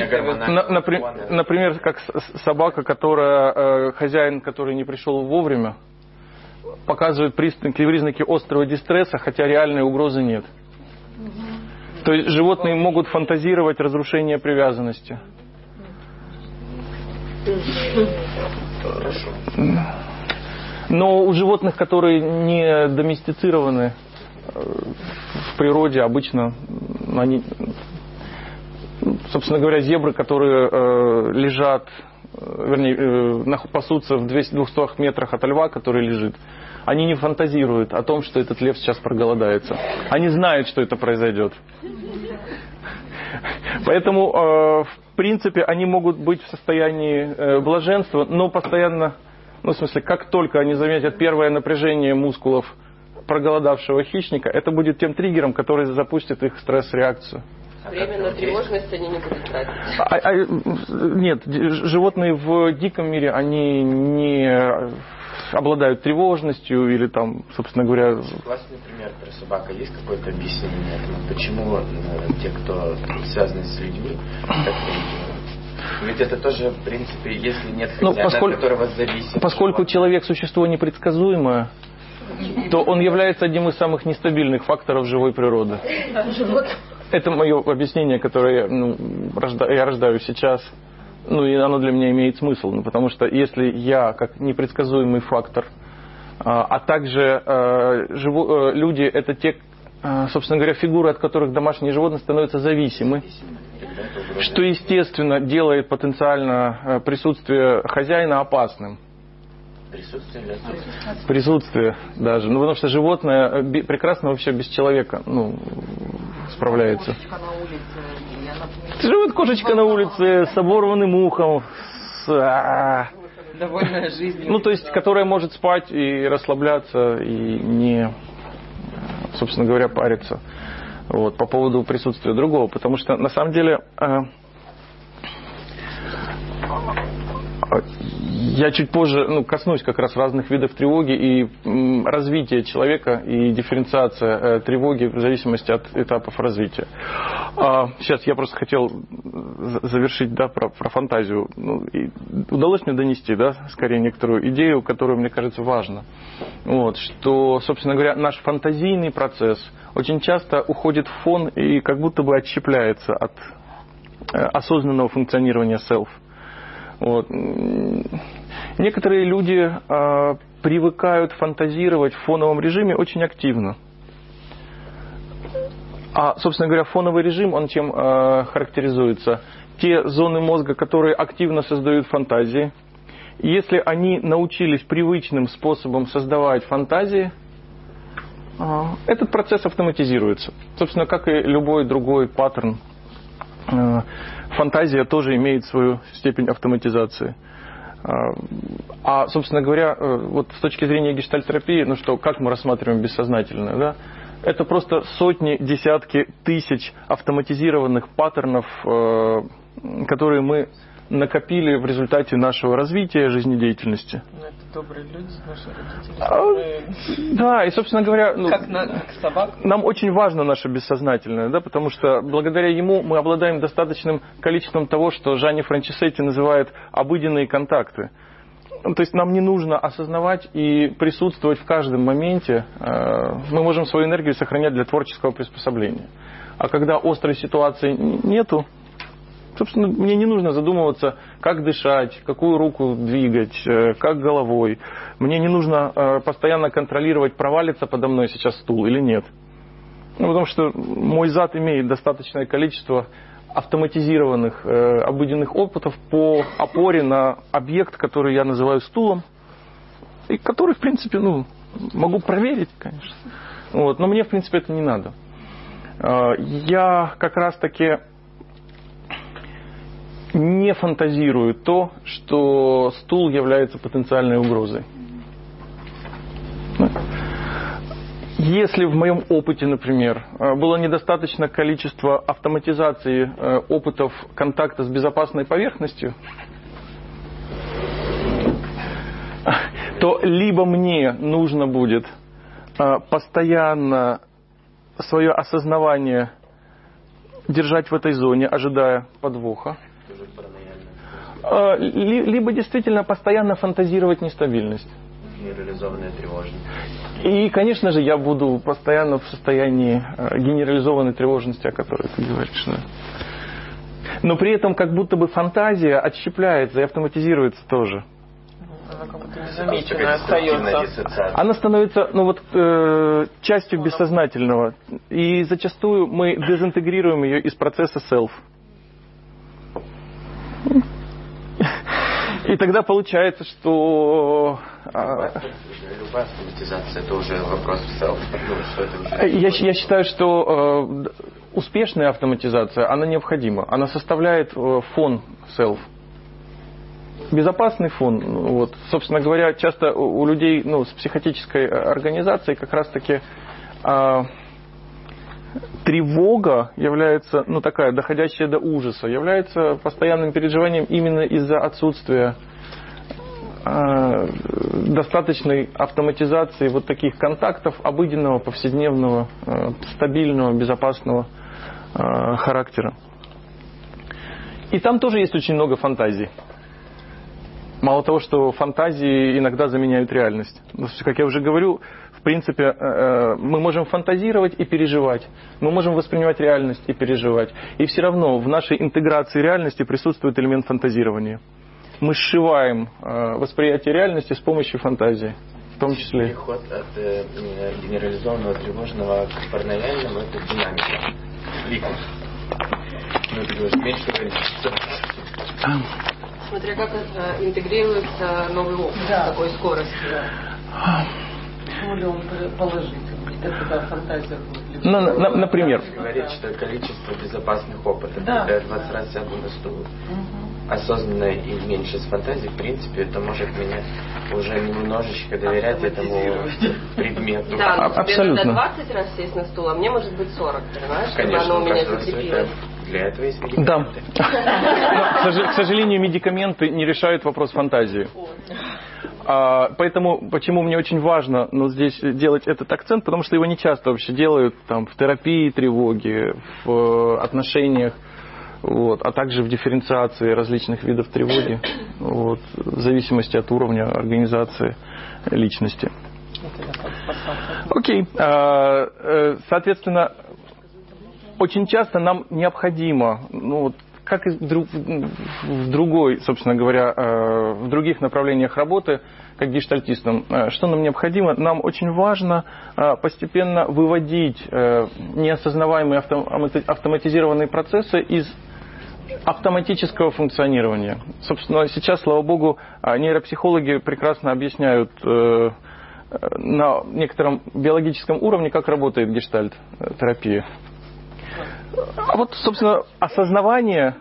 как собака, хозяин, который не пришел вовремя, показывает признаки острого дистресса, хотя реальной угрозы нет. То есть животные могут фантазировать разрушение привязанности. Хорошо. Но у животных, которые не доместицированы в природе, обычно они собственно говоря, зебры, которые лежат, вернее, пасутся в 200 метрах от льва, который лежит, они не фантазируют о том, что этот лев сейчас проголодается. Они знают, что это произойдет. Поэтому, в принципе, они могут быть в состоянии блаженства, но постоянно, ну, в смысле, как только они заметят первое напряжение мускулов проголодавшего хищника, это будет тем триггером, который запустит их стресс-реакцию. Время на тревожность они не будут тратить. Нет, животные в диком мире, они не обладают тревожностью или там, собственно говоря... Классный пример про собаку. Есть какое-то объяснение этому? Почему те, кто связаны с людьми, так реагируют? Ведь это тоже, в принципе, если нет хозяина, от которого зависит... Поскольку человек существо непредсказуемое, то он является одним из самых нестабильных факторов живой природы. Это мое объяснение, которое я рождаю сейчас. И оно для меня имеет смысл. Потому что если я, как непредсказуемый фактор, а также люди, это те, собственно говоря, фигуры, от которых домашние животные становятся зависимы, что, естественно, делает потенциально присутствие хозяина опасным. Присутствие даже. Потому что животное прекрасно вообще без человека справляется. Живет кошечка на улице с оборванным ухом, довольная жизнью. То есть, которая может спать и расслабляться, и не, собственно говоря, париться. По поводу присутствия другого. Потому что, на самом деле, я чуть позже коснусь как раз разных видов тревоги и развития человека и дифференциация тревоги в зависимости от этапов развития. Сейчас я просто хотел завершить про фантазию. Удалось мне донести, скорее некоторую идею, которую, мне кажется, важно. Что, собственно говоря, наш фантазийный процесс очень часто уходит в фон и как будто бы отщепляется от осознанного функционирования self. Некоторые люди привыкают фантазировать в фоновом режиме очень активно. А, собственно говоря, фоновый режим, он чем характеризуется? Те зоны мозга, которые активно создают фантазии. Если они научились привычным способом создавать фантазии, этот процесс автоматизируется. Собственно, как и любой другой паттерн. Фантазия тоже имеет свою степень автоматизации. А, собственно говоря, с точки зрения гештальт-терапии, как мы рассматриваем бессознательное, это просто сотни, десятки тысяч автоматизированных паттернов, которые мы накопили в результате нашего развития жизнедеятельности. Это добрые люди, наши родители. Да, и, собственно говоря, как собак. Нам очень важно наше бессознательное, потому что благодаря ему мы обладаем достаточным количеством того, что Джанни Франчесетти называет обыденные контакты. То есть нам не нужно осознавать и присутствовать в каждом моменте. Мы можем свою энергию сохранять для творческого приспособления. А когда острой ситуации нету, собственно, мне не нужно задумываться, как дышать, какую руку двигать, как головой. Мне не нужно постоянно контролировать, провалится подо мной сейчас стул или нет. Потому что мой зад имеет достаточное количество автоматизированных обыденных опытов по опоре на объект, который я называю стулом, и который, в принципе, могу проверить, конечно. Но мне, в принципе, это не надо. Я как раз-таки не фантазирую то, что стул является потенциальной угрозой. Если в моем опыте, например, было недостаточно количество автоматизации опытов контакта с безопасной поверхностью, то либо мне нужно будет постоянно свое осознавание держать в этой зоне, ожидая подвоха, либо действительно постоянно фантазировать нестабильность. Генерализованная тревожность. И, конечно же, я буду постоянно в состоянии генерализованной тревожности, о которой ты говоришь. Да. Но при этом как будто бы фантазия отщепляется и автоматизируется тоже. Она как будто незамеченная остается. Она становится частью бессознательного. И зачастую мы дезинтегрируем ее из процесса self. И тогда получается, что... Любая автоматизация, это уже вопрос в self. Я считаю, что успешная автоматизация, она необходима. Она составляет фон self. Безопасный фон. Вот. Собственно говоря, часто у людей с психотической организацией как раз-таки тревога является, такая, доходящая до ужаса, является постоянным переживанием именно из-за отсутствия достаточной автоматизации вот таких контактов обыденного, повседневного, стабильного, безопасного характера. И там тоже есть очень много фантазий. Мало того, что фантазии иногда заменяют реальность. Как я уже говорю, в принципе, мы можем фантазировать и переживать. Мы можем воспринимать реальность и переживать. И все равно в нашей интеграции реальности присутствует элемент фантазирования. Мы сшиваем восприятие реальности с помощью фантазии. В том числе. Переход от генерализованного тревожного к параноидальному — это динамика. Ты говоришь, меньше количества. Смотря как это интегрируется новый опыт с такой скоростью. Более он положительный, когда фантазия будет. Например. Говорит, что количество безопасных опытов, когда я 20 раз сяду на стул, осознанно и меньше с фантазией, в принципе, это может меня уже немножечко доверять этому предмету. Да, но тебе надо абсолютно. 20 раз сесть на стул, а мне может быть 40, понимаешь? Конечно, чтобы оно у меня каждого закрепилось. Для этого есть медикаменты. Да. Но, к сожалению, медикаменты не решают вопрос фантазии. Поэтому, почему мне очень важно здесь делать этот акцент, потому что его не часто вообще делают в терапии тревоги, в отношениях, а также в дифференциации различных видов тревоги, в зависимости от уровня организации личности. Окей. Соответственно, очень часто нам необходимо, как и в другой, собственно говоря, в других направлениях работы, как гештальтистам, что нам необходимо? Нам очень важно постепенно выводить неосознаваемые автоматизированные процессы из автоматического функционирования. Собственно, сейчас, слава богу, нейропсихологи прекрасно объясняют на некотором биологическом уровне, как работает гештальт-терапия. А собственно, осознавание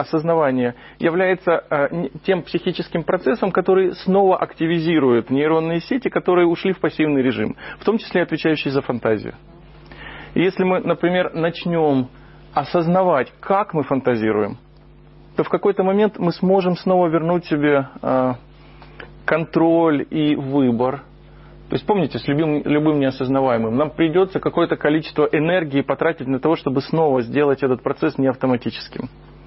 является тем психическим процессом, который снова активизирует нейронные сети, которые ушли в пассивный режим, в том числе отвечающие за фантазию. И если мы, например, начнем осознавать, как мы фантазируем, то в какой-то момент мы сможем снова вернуть себе контроль и выбор. То есть, помните, с любым неосознаваемым нам придется какое-то количество энергии потратить на то, чтобы снова сделать этот процесс не автоматическим.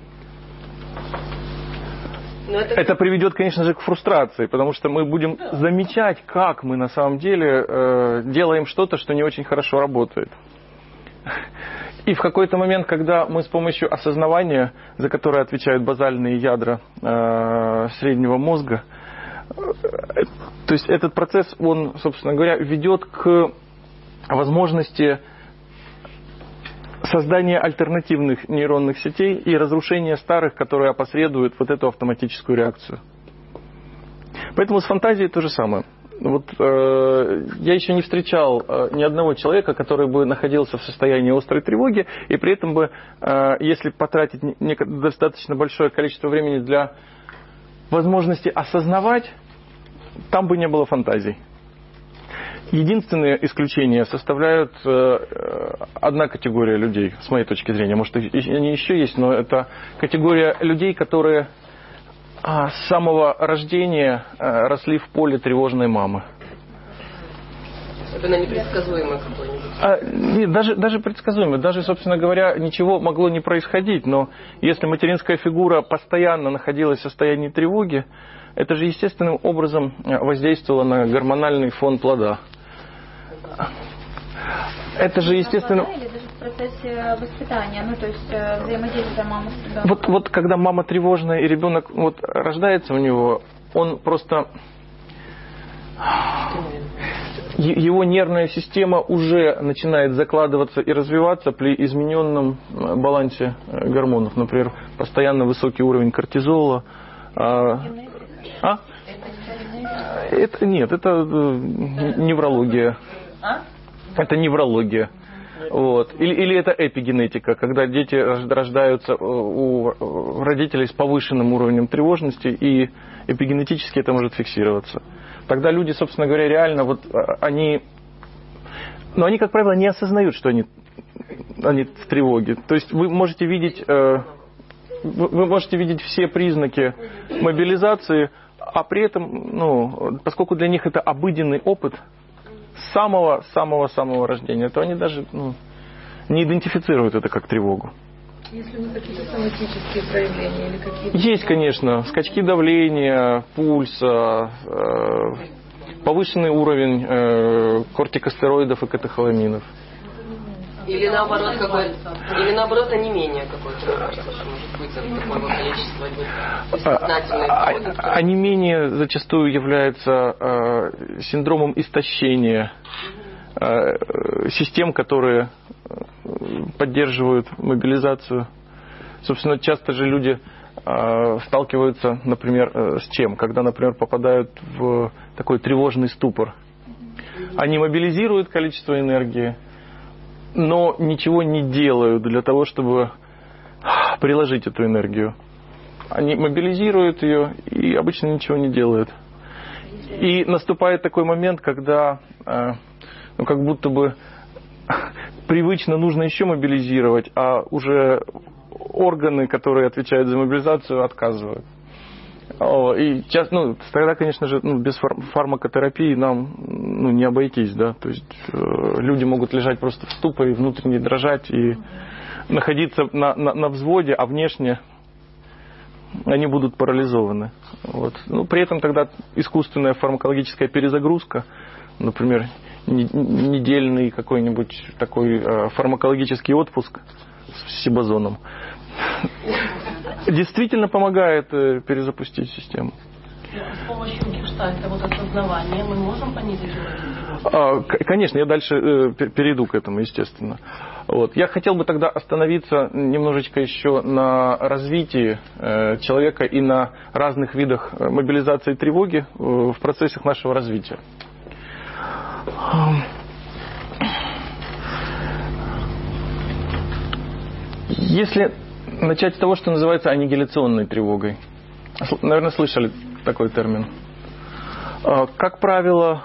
Это приведет, конечно же, к фрустрации, потому что мы будем замечать, как мы на самом деле делаем что-то, что не очень хорошо работает. И в какой-то момент, когда мы с помощью осознавания, за которое отвечают базальные ядра среднего мозга, то есть этот процесс, он, собственно говоря, ведет к возможности создания альтернативных нейронных сетей и разрушения старых, которые опосредуют эту автоматическую реакцию. Поэтому с фантазией то же самое. Я еще не встречал ни одного человека, который бы находился в состоянии острой тревоги, и при этом бы, если потратить достаточно большое количество времени для возможности осознавать, там бы не было фантазий. Единственное исключение составляют одна категория людей, с моей точки зрения. Может, они еще есть, но это категория людей, которые с самого рождения росли в поле тревожной мамы. Особенно непредсказуемый какой-нибудь. Нет, даже предсказуемый. Даже, собственно говоря, ничего могло не происходить. Но если материнская фигура постоянно находилась в состоянии тревоги, это же естественным образом воздействовало на гормональный фон плода. Это же естественно... Или даже в процессе воспитания, то есть взаимодействия мамы с ребенком. Вот когда мама тревожная и ребенок рождается у него, он просто... Его нервная система уже начинает закладываться и развиваться при измененном балансе гормонов. Например, постоянно высокий уровень кортизола, А? Это нет, это неврология. Это неврология. Вот. Или это эпигенетика, когда дети рождаются у родителей с повышенным уровнем тревожности, и эпигенетически это может фиксироваться. Тогда люди, собственно говоря, реально вот они, как правило, не осознают, что они в тревоге. То есть вы можете видеть все признаки мобилизации, а при этом, поскольку для них это обыденный опыт с самого рождения, то они даже не идентифицируют это как тревогу. Если у них какие-то соматические проявления или какие-то... Есть, конечно, скачки давления, пульса, повышенный уровень кортикостероидов и катехоламинов. Или наоборот онемение какое-то, может быть, такого количества сознательных. Онемение зачастую является синдромом истощения систем, которые поддерживают мобилизацию. Собственно, часто же люди сталкиваются, например, с чем? Когда, например, попадают в такой тревожный ступор. Они мобилизируют количество энергии, но ничего не делают для того, чтобы приложить эту энергию. Они мобилизируют ее и обычно ничего не делают. И наступает такой момент, когда как будто бы привычно нужно еще мобилизировать, а уже органы, которые отвечают за мобилизацию, отказывают. И тогда, конечно же, без фармакотерапии нам не обойтись, да. То есть люди могут лежать просто в ступоре, внутренне дрожать и находиться на взводе, а внешне они будут парализованы. Вот. При этом тогда искусственная фармакологическая перезагрузка, например, недельный какой-нибудь такой фармакологический отпуск с сибазоном, действительно помогает перезапустить систему. С помощью гештальта, осознавания мы можем понизить уровень? Конечно, я дальше перейду к этому, естественно. Я хотел бы тогда остановиться немножечко еще на развитии человека и на разных видах мобилизации тревоги в процессах нашего развития. Если начать с того, что называется аннигиляционной тревогой. Наверное, слышали такой термин. Как правило,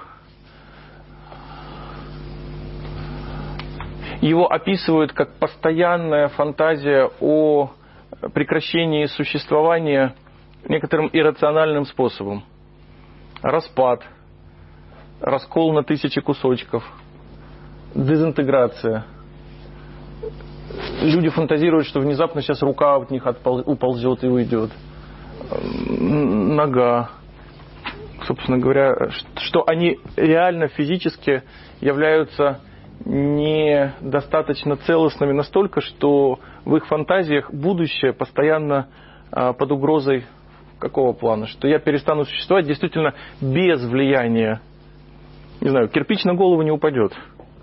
его описывают как постоянная фантазия о прекращении существования некоторым иррациональным способом. Распад, раскол на тысячи кусочков, дезинтеграция. Люди фантазируют, что внезапно сейчас рука от них уползет и уйдет. Нога. Собственно говоря, что они реально физически являются недостаточно целостными настолько, что в их фантазиях будущее постоянно под угрозой какого плана? Что я перестану существовать действительно без влияния. Не знаю, кирпич на голову не упадет.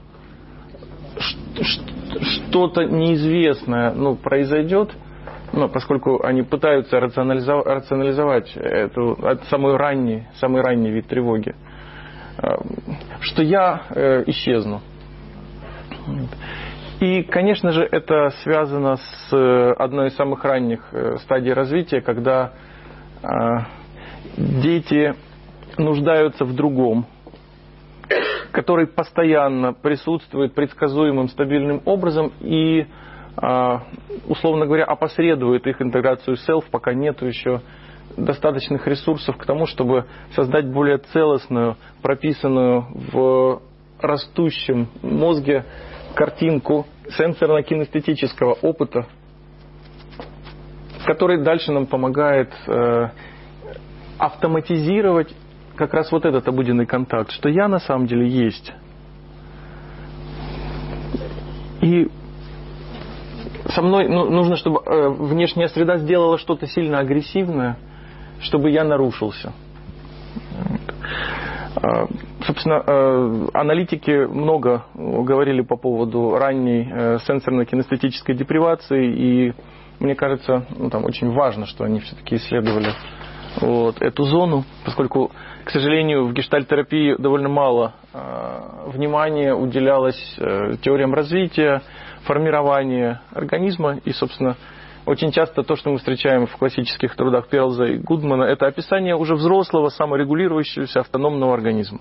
Что-то неизвестное произойдет, поскольку они пытаются рационализовать это самый ранний вид тревоги, что я исчезну. И, конечно же, это связано с одной из самых ранних стадий развития, когда дети нуждаются в другом, который постоянно присутствует предсказуемым, стабильным образом и, условно говоря, опосредует их интеграцию в селф, пока нет еще достаточных ресурсов к тому, чтобы создать более целостную, прописанную в растущем мозге картинку сенсорно-кинестетического опыта, который дальше нам помогает автоматизировать как раз этот обыденный контакт, что я на самом деле есть. И со мной нужно, чтобы внешняя среда сделала что-то сильно агрессивное, чтобы я нарушился. Собственно, аналитики много говорили по поводу ранней сенсорно-кинестетической депривации, и мне кажется, очень важно, что они все-таки исследовали вот, эту зону, поскольку, к сожалению, в гештальт-терапии довольно мало внимания уделялось теориям развития, формирования организма. И, собственно, очень часто то, что мы встречаем в классических трудах Перлза и Гудмана, это описание уже взрослого, саморегулирующегося автономного организма.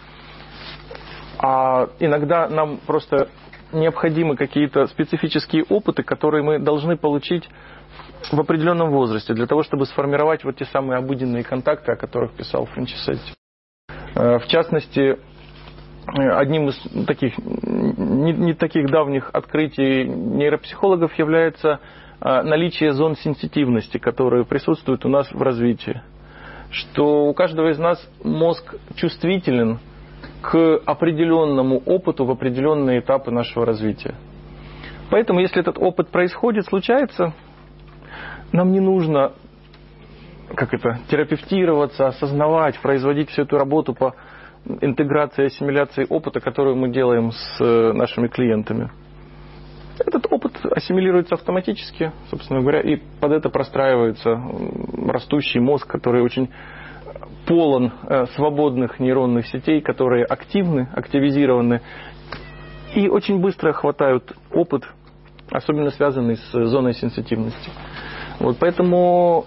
А иногда нам просто необходимы какие-то специфические опыты, которые мы должны получить в определенном возрасте, для того, чтобы сформировать вот те самые обыденные контакты, о которых писал Франчесетти. В частности, одним из таких, не таких давних открытий нейропсихологов является наличие зон сенситивности, которые присутствуют у нас в развитии. Что у каждого из нас мозг чувствителен к определенному опыту в определенные этапы нашего развития. Поэтому, если этот опыт происходит, случается, нам не нужно терапевтироваться, осознавать, производить всю эту работу по интеграции, ассимиляции опыта, которую мы делаем с нашими клиентами. Этот опыт ассимилируется автоматически, собственно говоря, и под это простраивается растущий мозг, который очень полон свободных нейронных сетей, которые активны, активизированы и очень быстро хватают опыт, особенно связанный с зоной сенситивности. Вот, поэтому...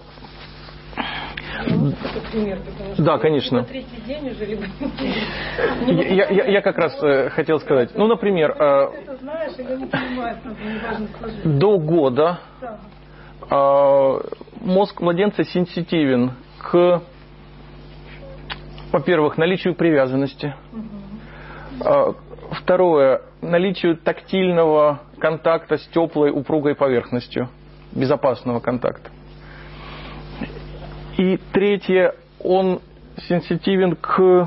Пример, да, конечно. На третий день уже либо... Я как раз хотел сказать. Ну, например, Это знаешь, я не понимаю, неважно, сложить. До года мозг младенца сенситивен к, во-первых, наличию привязанности. Второе, наличию тактильного контакта с теплой, упругой поверхностью, безопасного контакта. И третье, он сенситивен к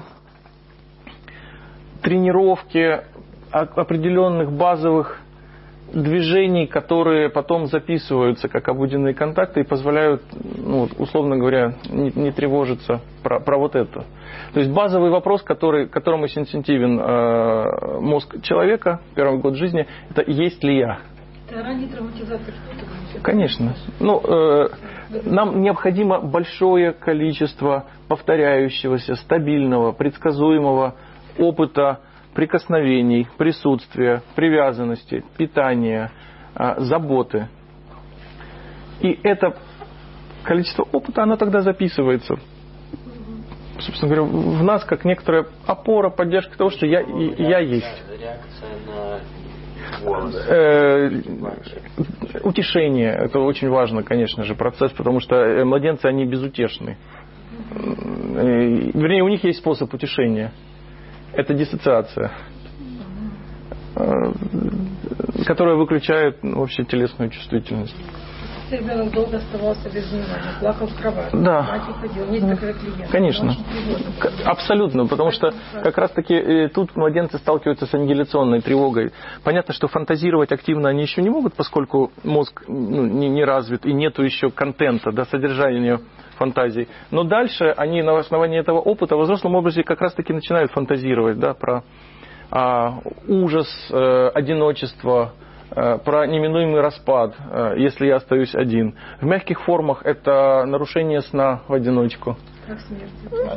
тренировке определенных базовых движений, которые потом записываются как обыденные контакты и позволяют, условно говоря, не тревожиться про вот это. То есть базовый вопрос, которому сенситивен мозг человека первый год жизни, это «есть ли я?». Это ранний травматизатор. Конечно. Нам необходимо большое количество повторяющегося, стабильного, предсказуемого опыта прикосновений, присутствия, привязанности, питания, заботы. И это количество опыта, оно тогда записывается. Собственно говоря, в нас как некоторая опора, поддержка того, что я есть. Реакция на... Утешение. Это очень важно, конечно же, процесс, потому что младенцы, они безутешны. Вернее, у них есть способ утешения. Это диссоциация, которая выключает вообще телесную чувствительность. Ребенок долго оставался без внимания, плакал в кровати. Да. Мать уходила. Есть такой клиент. Конечно. Абсолютно, потому что как раз-таки тут младенцы сталкиваются с аннигиляционной тревогой. Понятно, что фантазировать активно они еще не могут, поскольку мозг не развит и нету еще контента, содержания фантазий. Но дальше они на основании этого опыта в взрослом образе как раз-таки начинают фантазировать про ужас, одиночество, про неминуемый распад, если я остаюсь один. В мягких формах это нарушение сна в одиночку. Как смерть?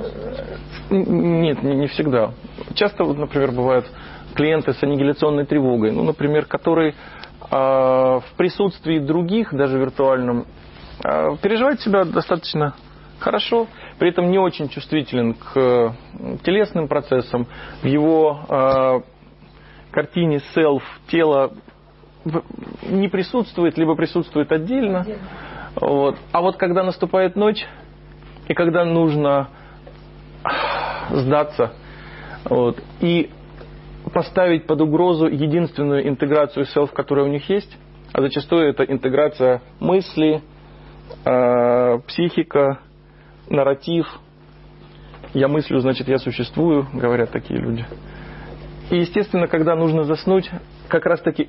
Нет, не всегда. Часто, например, бывают клиенты с аннигиляционной тревогой, например, которые в присутствии других, даже виртуальном, переживают себя достаточно хорошо, при этом не очень чувствителен к телесным процессам. В его картине self тело не присутствует, либо присутствует отдельно. Вот. А вот когда наступает ночь, и когда нужно сдаться, и поставить под угрозу единственную интеграцию self, которая у них есть, а зачастую это интеграция мысли, психика, нарратив. Я мыслю, значит я существую, говорят такие люди. И, естественно, когда нужно заснуть, как раз-таки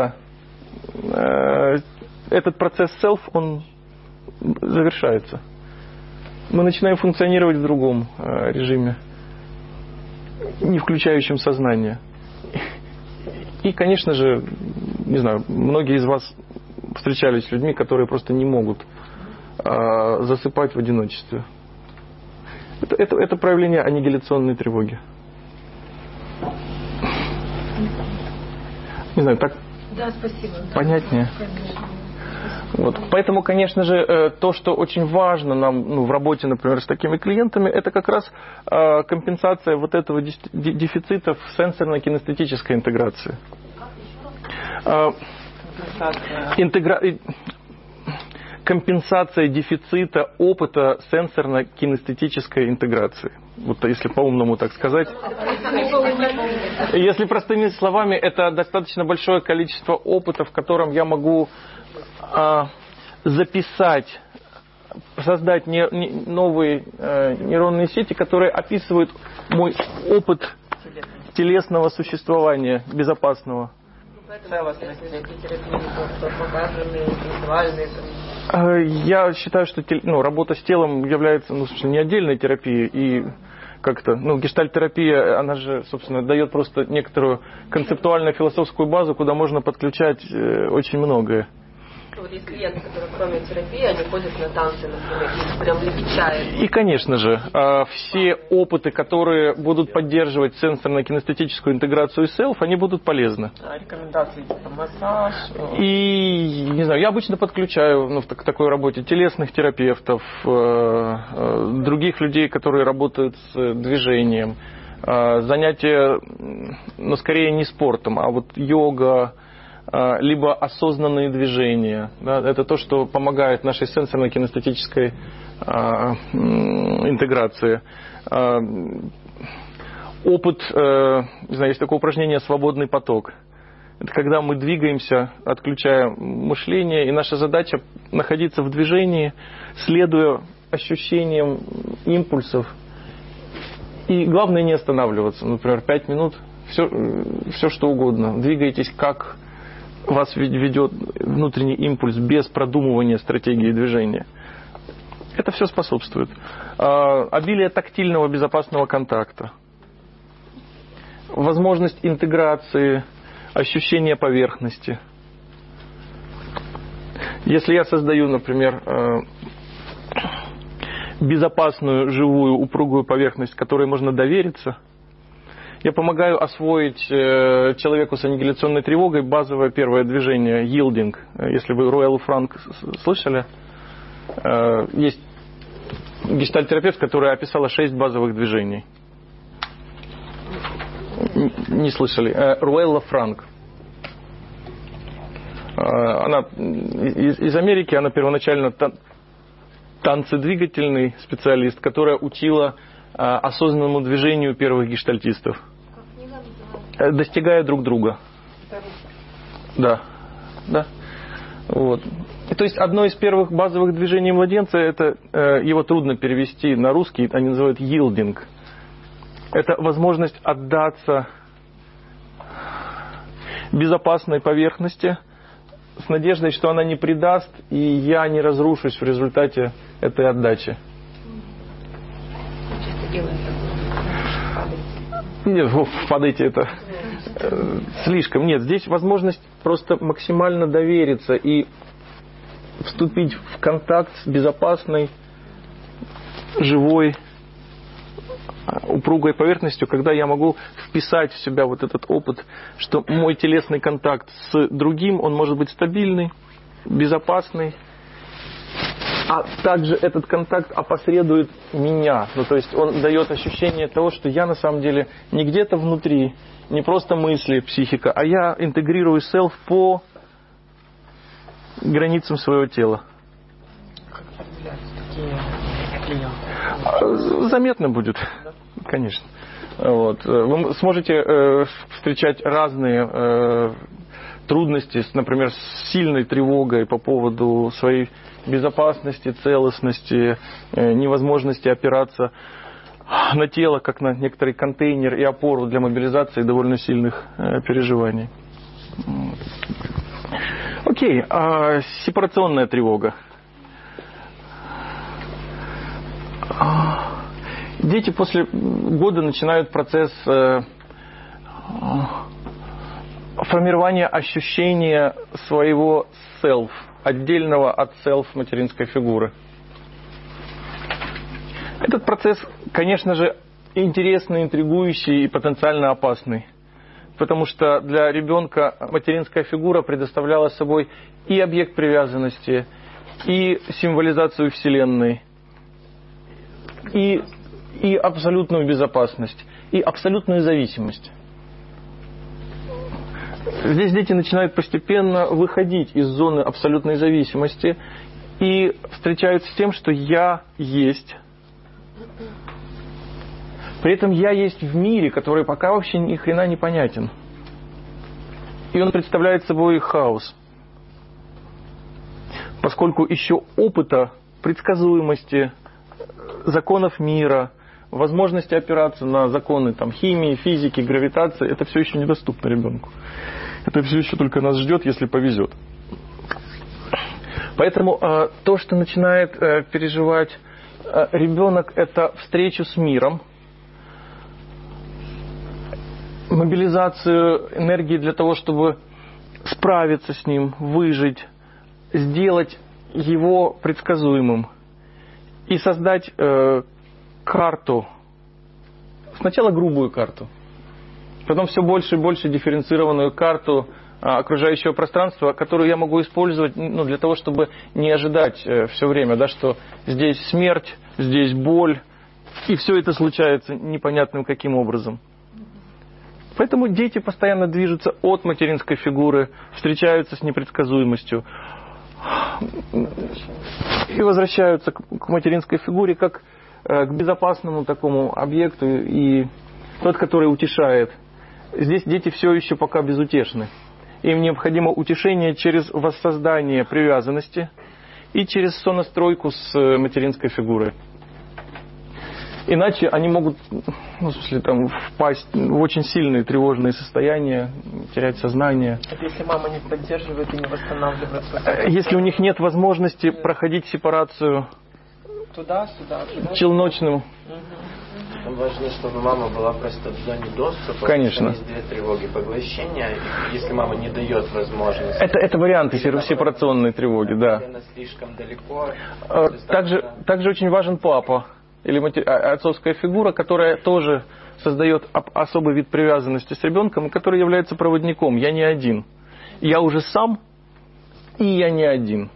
этот процесс self, он завершается. Мы начинаем функционировать в другом режиме, не включающем сознание. И, конечно же, не знаю, многие из вас встречались с людьми, которые просто не могут засыпать в одиночестве. Это проявление аннигиляционной тревоги. Не знаю, так Да, спасибо. понятнее? Вот. Поэтому, конечно же, то, что очень важно нам в работе, например, с такими клиентами, это как раз компенсация вот этого дефицита в сенсорно-кинестетической интеграции. Компенсация дефицита опыта сенсорно-кинестетической интеграции. Вот если по-умному так сказать. Если простыми словами, это достаточно большое количество опыта, в котором я могу записать, создать новые нейронные сети, которые описывают мой опыт телесного существования, безопасного. Я считаю, что работа с телом является не отдельной терапией, и как-то, гештальт-терапия, она же, собственно, дает просто некоторую концептуально-философскую базу, куда можно подключать очень многое. Вот есть клиенты, которые кроме терапии, они ходят на танцы, например, их прям легчает. И, конечно же, все опыты, которые будут поддерживать сенсорно-кинестетическую интеграцию селф, они будут полезны. Рекомендации типа массаж. И, не знаю, я обычно подключаю к такой работе телесных терапевтов, других людей, которые работают с движением, занятия, скорее не спортом, а вот йога, либо осознанные движения. Да, это то, что помогает нашей сенсорно-кинестетической интеграции. Опыт, не знаю, есть такое упражнение «свободный поток». Это когда мы двигаемся, отключая мышление, и наша задача находиться в движении, следуя ощущениям импульсов. И главное не останавливаться. Например, 5 минут, все что угодно. Двигайтесь, как вас ведет внутренний импульс, без продумывания стратегии движения. Это все способствует. Обилие тактильного безопасного контакта. Возможность интеграции, ощущение поверхности. Если я создаю, например, безопасную, живую, упругую поверхность, которой можно довериться, я помогаю освоить человеку с аннигиляционной тревогой базовое первое движение yielding. Если вы Руэллу Франк слышали, есть гештальт-терапевт, которая описала 6 базовых движений. Не слышали? Руэлла Франк. Она из Америки, она первоначально танцедвигательный специалист, которая учила осознанному движению первых гештальтистов. Достигая друг друга. Да. Вот. То есть одно из первых базовых движений младенца, это его трудно перевести на русский, они называют yielding. Это возможность отдаться безопасной поверхности с надеждой, что она не предаст, и я не разрушусь в результате этой отдачи. Нет, падайте это слишком. Нет, здесь возможность просто максимально довериться и вступить в контакт с безопасной, живой, упругой поверхностью, когда я могу вписать в себя вот этот опыт, что мой телесный контакт с другим, он может быть стабильный, безопасный, а также этот контакт опосредует меня. То есть он дает ощущение того, что я на самом деле не где-то внутри, не просто мысли, психика, а я интегрирую селф по границам своего тела. Как появляются такие клиенты? Заметно будет, конечно. Вот. Вы сможете встречать разные трудности, например, с сильной тревогой по поводу своей безопасности, целостности, невозможности опираться на тело, как на некоторый контейнер и опору для мобилизации довольно сильных переживаний. Окей, сепарационная тревога. Дети после года начинают процесс формирования ощущения своего self, отдельного от self материнской фигуры. Этот процесс, конечно же, интересный, интригующий и потенциально опасный. Потому что для ребенка материнская фигура предоставляла собой и объект привязанности, и символизацию Вселенной, и абсолютную безопасность, и абсолютную зависимость. Здесь дети начинают постепенно выходить из зоны абсолютной зависимости и встречаются с тем, что «я есть». При этом «я есть» в мире, который пока вообще ни хрена не понятен. И он представляет собой хаос. Поскольку еще опыта, предсказуемости, законов мира, возможности опираться на законы там, химии, физики, гравитации, это все еще недоступно ребенку. Это все еще только нас ждет, если повезет. Поэтому то, что начинает переживать ребенок, это встречу с миром, мобилизацию энергии для того, чтобы справиться с ним, выжить, сделать его предсказуемым и создать карту. Сначала грубую карту, потом все больше и больше дифференцированную карту окружающего пространства, которую я могу использовать для того, чтобы не ожидать все время, да, что здесь смерть, здесь боль, и все это случается непонятным каким образом. Поэтому дети постоянно движутся от материнской фигуры, встречаются с непредсказуемостью и возвращаются к материнской фигуре как к безопасному такому объекту, и тот, который утешает. Здесь дети все еще пока безутешны. Им необходимо утешение через воссоздание привязанности и через сонастройку с материнской фигурой. Иначе они могут впасть в очень сильные тревожные состояния, терять сознание. Это если мама не поддерживает и не восстанавливает? Если у них нет возможности проходить сепарацию туда-сюда, челночным. Там важно, чтобы мама была просто в зоне доступа. Конечно. Есть две тревоги: поглощения, если мама не дает возможности. Это варианты сепарационной тревоги, да. Если она слишком далеко. Также очень важен папа или отцовская фигура, которая тоже создает особый вид привязанности с ребенком, и который является проводником. Я не один. Я уже сам, и я не один.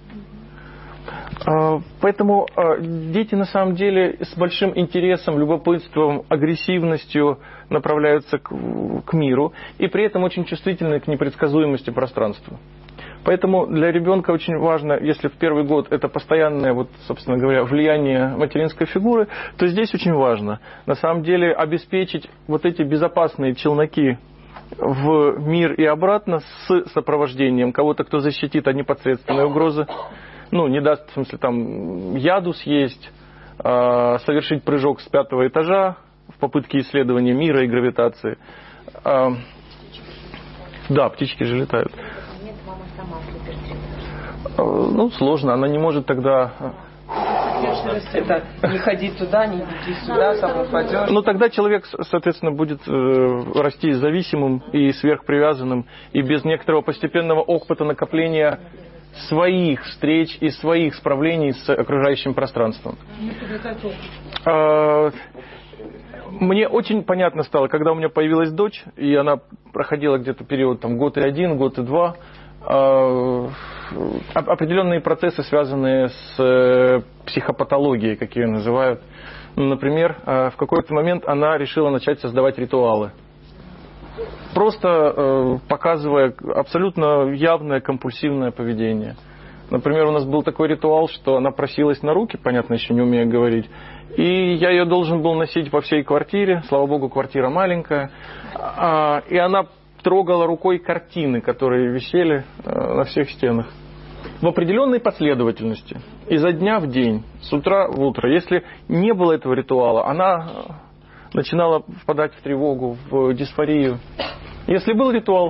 Поэтому дети на самом деле с большим интересом, любопытством, агрессивностью направляются к миру, и при этом очень чувствительны к непредсказуемости пространства. Поэтому для ребенка очень важно, если в первый год это постоянное, собственно говоря, влияние материнской фигуры, то здесь очень важно на самом деле обеспечить эти безопасные челноки в мир и обратно с сопровождением кого-то, кто защитит от непосредственной угрозы. Не даст, в смысле, яду съесть, совершить прыжок с 5-го этажа в попытке исследования мира и гравитации. Да, птички же летают. Нет, мама сама супертренер. Сложно, она не может тогда... Это не ходить туда, не идти сюда, сам упадешь. Тогда человек, соответственно, будет расти зависимым и сверхпривязанным, и без некоторого постепенного опыта накопления своих встреч и своих справлений с окружающим пространством. Мне очень понятно стало, когда у меня появилась дочь, и она проходила где-то период год и 1, год и 2, определенные процессы, связанные с психопатологией, как ее называют. Например, в какой-то момент она решила начать создавать ритуалы. Просто показывая абсолютно явное компульсивное поведение. Например, у нас был такой ритуал, что она просилась на руки, понятно, еще не умея говорить, и я ее должен был носить по всей квартире, слава богу, квартира маленькая, и она трогала рукой картины, которые висели на всех стенах. В определенной последовательности, изо дня в день, с утра в утро. Если не было этого ритуала, она начинала впадать в тревогу, в дисфорию. Если был ритуал,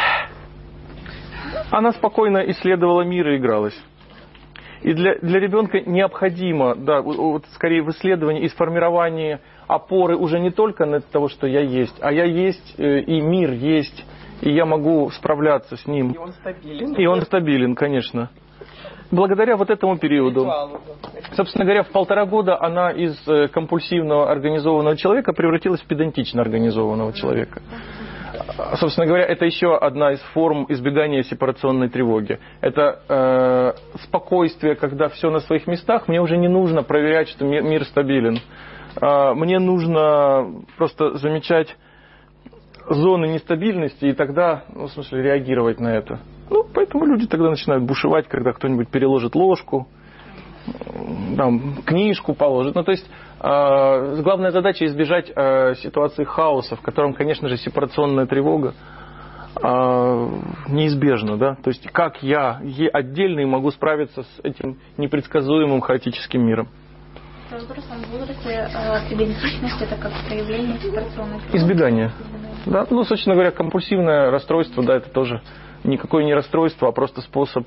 она спокойно исследовала мир и игралась. И для ребенка необходимо, скорее в исследовании и сформировании опоры уже не только на того, что я есть, а я есть, и мир есть, и я могу справляться с ним. И он стабилен. И он стабилен, конечно. благодаря вот этому периоду, собственно говоря, в 1,5 года она из компульсивного организованного человека превратилась в педантично организованного человека. Собственно говоря, это еще одна из форм избегания сепарационной тревоги. Это спокойствие, когда все на своих местах, мне уже не нужно проверять, что мир стабилен. Мне нужно просто замечать зоны нестабильности и тогда, в смысле, реагировать на это. Поэтому люди тогда начинают бушевать, когда кто-нибудь переложит ложку, там, книжку положит. То есть главная задача избежать ситуации хаоса, в котором, конечно же, сепарационная тревога неизбежна. Да? То есть как я отдельный могу справиться с этим непредсказуемым хаотическим миром. В взрослом возрасте педантичность это как проявление сепарационной тревоги? Избегание. Да? Собственно говоря, компульсивное расстройство, да, это тоже никакое не расстройство, а просто способ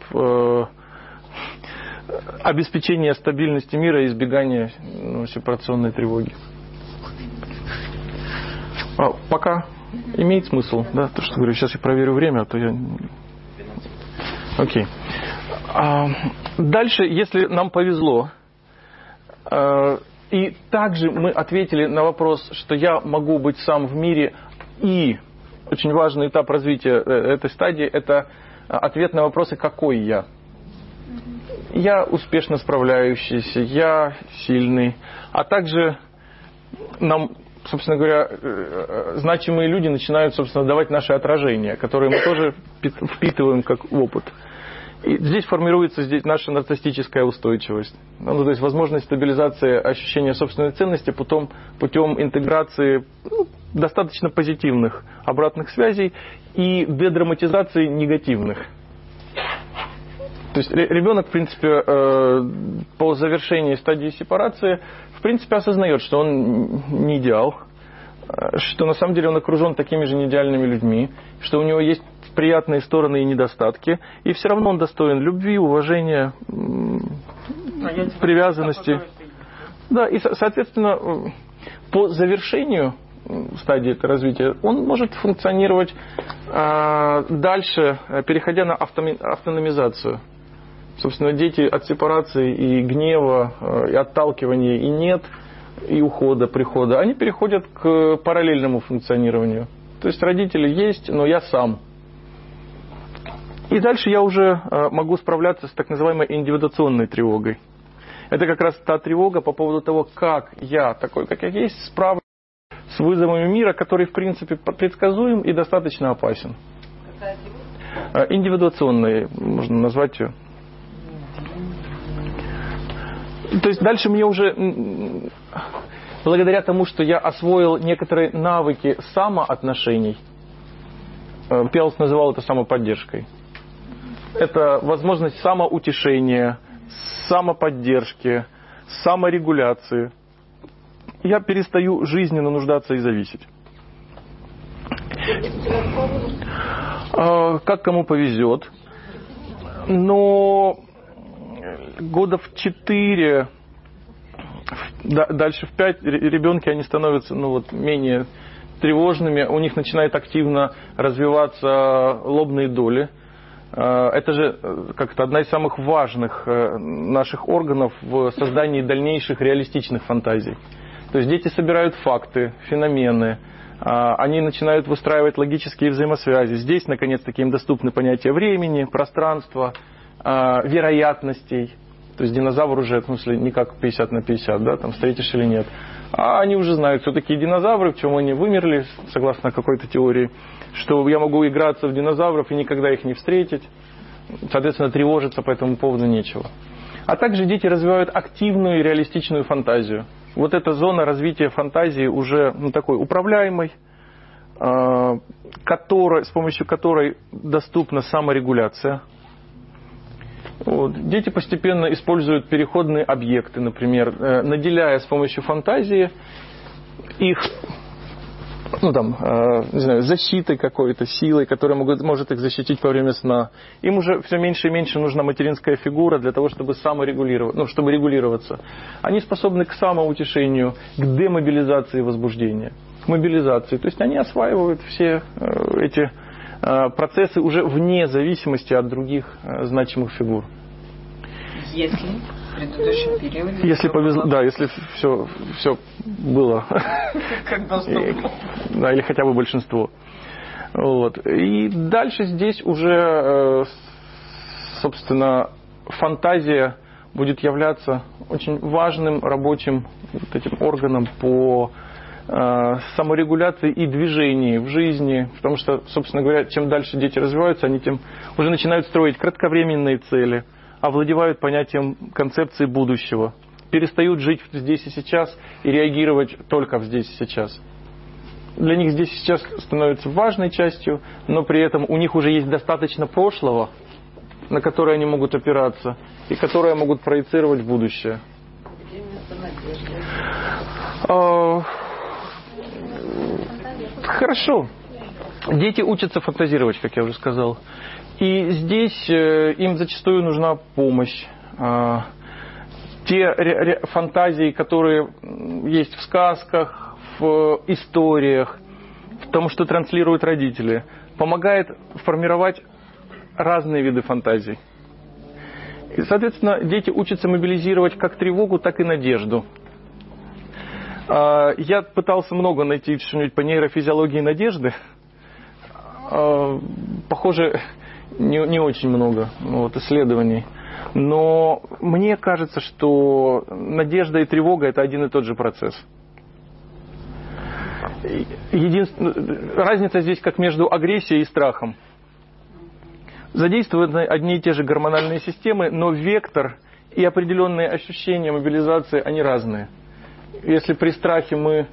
обеспечения стабильности мира и избегания сепарационной тревоги. Пока имеет смысл, да, то, что говорю, сейчас я проверю время, а то я... Окей. Дальше, если нам повезло, и также мы ответили на вопрос, что я могу быть сам в мире, и очень важный этап развития этой стадии – это ответ на вопросы «какой я?». Я успешно справляющийся, я сильный, а также нам, собственно говоря, значимые люди начинают, собственно, давать наши отражения, которые мы тоже впитываем как опыт. И здесь формируется наша нарциссическая устойчивость. То есть возможность стабилизации ощущения собственной ценности путем интеграции достаточно позитивных обратных связей и дедраматизации негативных. То есть ребенок, в принципе, по завершении стадии сепарации, в принципе, осознает, что он не идеал, что на самом деле он окружен такими же неидеальными людьми, что у него есть приятные стороны и недостатки, и все равно он достоин любви, уважения, привязанности. Да, и, соответственно, по завершению стадии этого развития он может функционировать дальше, переходя на автономизацию. Собственно, дети от сепарации и гнева, и отталкивания, и нет, и ухода, прихода, они переходят к параллельному функционированию. То есть родители есть, но я сам. И дальше я уже могу справляться с так называемой индивидуационной тревогой. Это как раз та тревога по поводу того, как я, такой как я есть, справлюсь с вызовами мира, который, в принципе, предсказуем и достаточно опасен. Какая тревога? Индивидуационной, можно назвать ее. То есть дальше мне уже, благодаря тому, что я освоил некоторые навыки самоотношений, Пиалс называл это самоподдержкой. Это возможность самоутешения, самоподдержки, саморегуляции. Я перестаю жизненно нуждаться и зависеть. Как кому повезет. Но года в 4, дальше в 5 ребенки они становятся менее тревожными, у них начинает активно развиваться лобные доли. Это же как-то одна из самых важных наших органов в создании дальнейших реалистичных фантазий. То есть дети собирают факты, феномены, они начинают выстраивать логические взаимосвязи. Здесь, наконец-таки, им доступны понятия времени, пространства, вероятностей. То есть динозавр уже, в смысле, не как 50 на 50, да, там встретишь или нет. А они уже знают, кто такие динозавры, в чем они вымерли, согласно какой-то теории, что я могу играться в динозавров и никогда их не встретить. Соответственно, тревожиться по этому поводу нечего. А также дети развивают активную и реалистичную фантазию. Вот эта зона развития фантазии уже такой управляемой, с помощью которой доступна саморегуляция. Дети постепенно используют переходные объекты, например, наделяя с помощью фантазии их защитой какой-то, силой, которая может их защитить во время сна. Им уже все меньше и меньше нужна материнская фигура для того, чтобы чтобы регулироваться. Они способны к самоутешению, к демобилизации возбуждения, к мобилизации. То есть они осваивают все эти процессы уже вне зависимости от других значимых фигур. Если в предыдущем периоде... Если повезло, да, если все было. Как должно быть. Да, или хотя бы большинство. Вот. И дальше здесь уже, собственно, фантазия будет являться очень важным рабочим вот этим органом по саморегуляции и движении в жизни, потому что, собственно говоря, чем дальше дети развиваются, они тем уже начинают строить кратковременные цели, овладевают понятием концепции будущего, перестают жить здесь и сейчас и реагировать только в здесь и сейчас. Для них здесь и сейчас становится важной частью, но при этом у них уже есть достаточно прошлого, на которое они могут опираться и которое могут проецировать в будущее. Где место надежды? Хорошо. Дети учатся фантазировать, как я уже сказал. И здесь им зачастую нужна помощь. Те фантазии, которые есть в сказках, в историях, в том, что транслируют родители, помогает формировать разные виды фантазий. И, соответственно, дети учатся мобилизировать как тревогу, так и надежду. Я пытался много найти что-нибудь по нейрофизиологии надежды. Похоже, не очень много исследований. Но мне кажется, что надежда и тревога – это один и тот же процесс. Разница здесь как между агрессией и страхом. Задействованы одни и те же гормональные системы, но вектор и определенные ощущения мобилизации, они разные. Если при страхе мы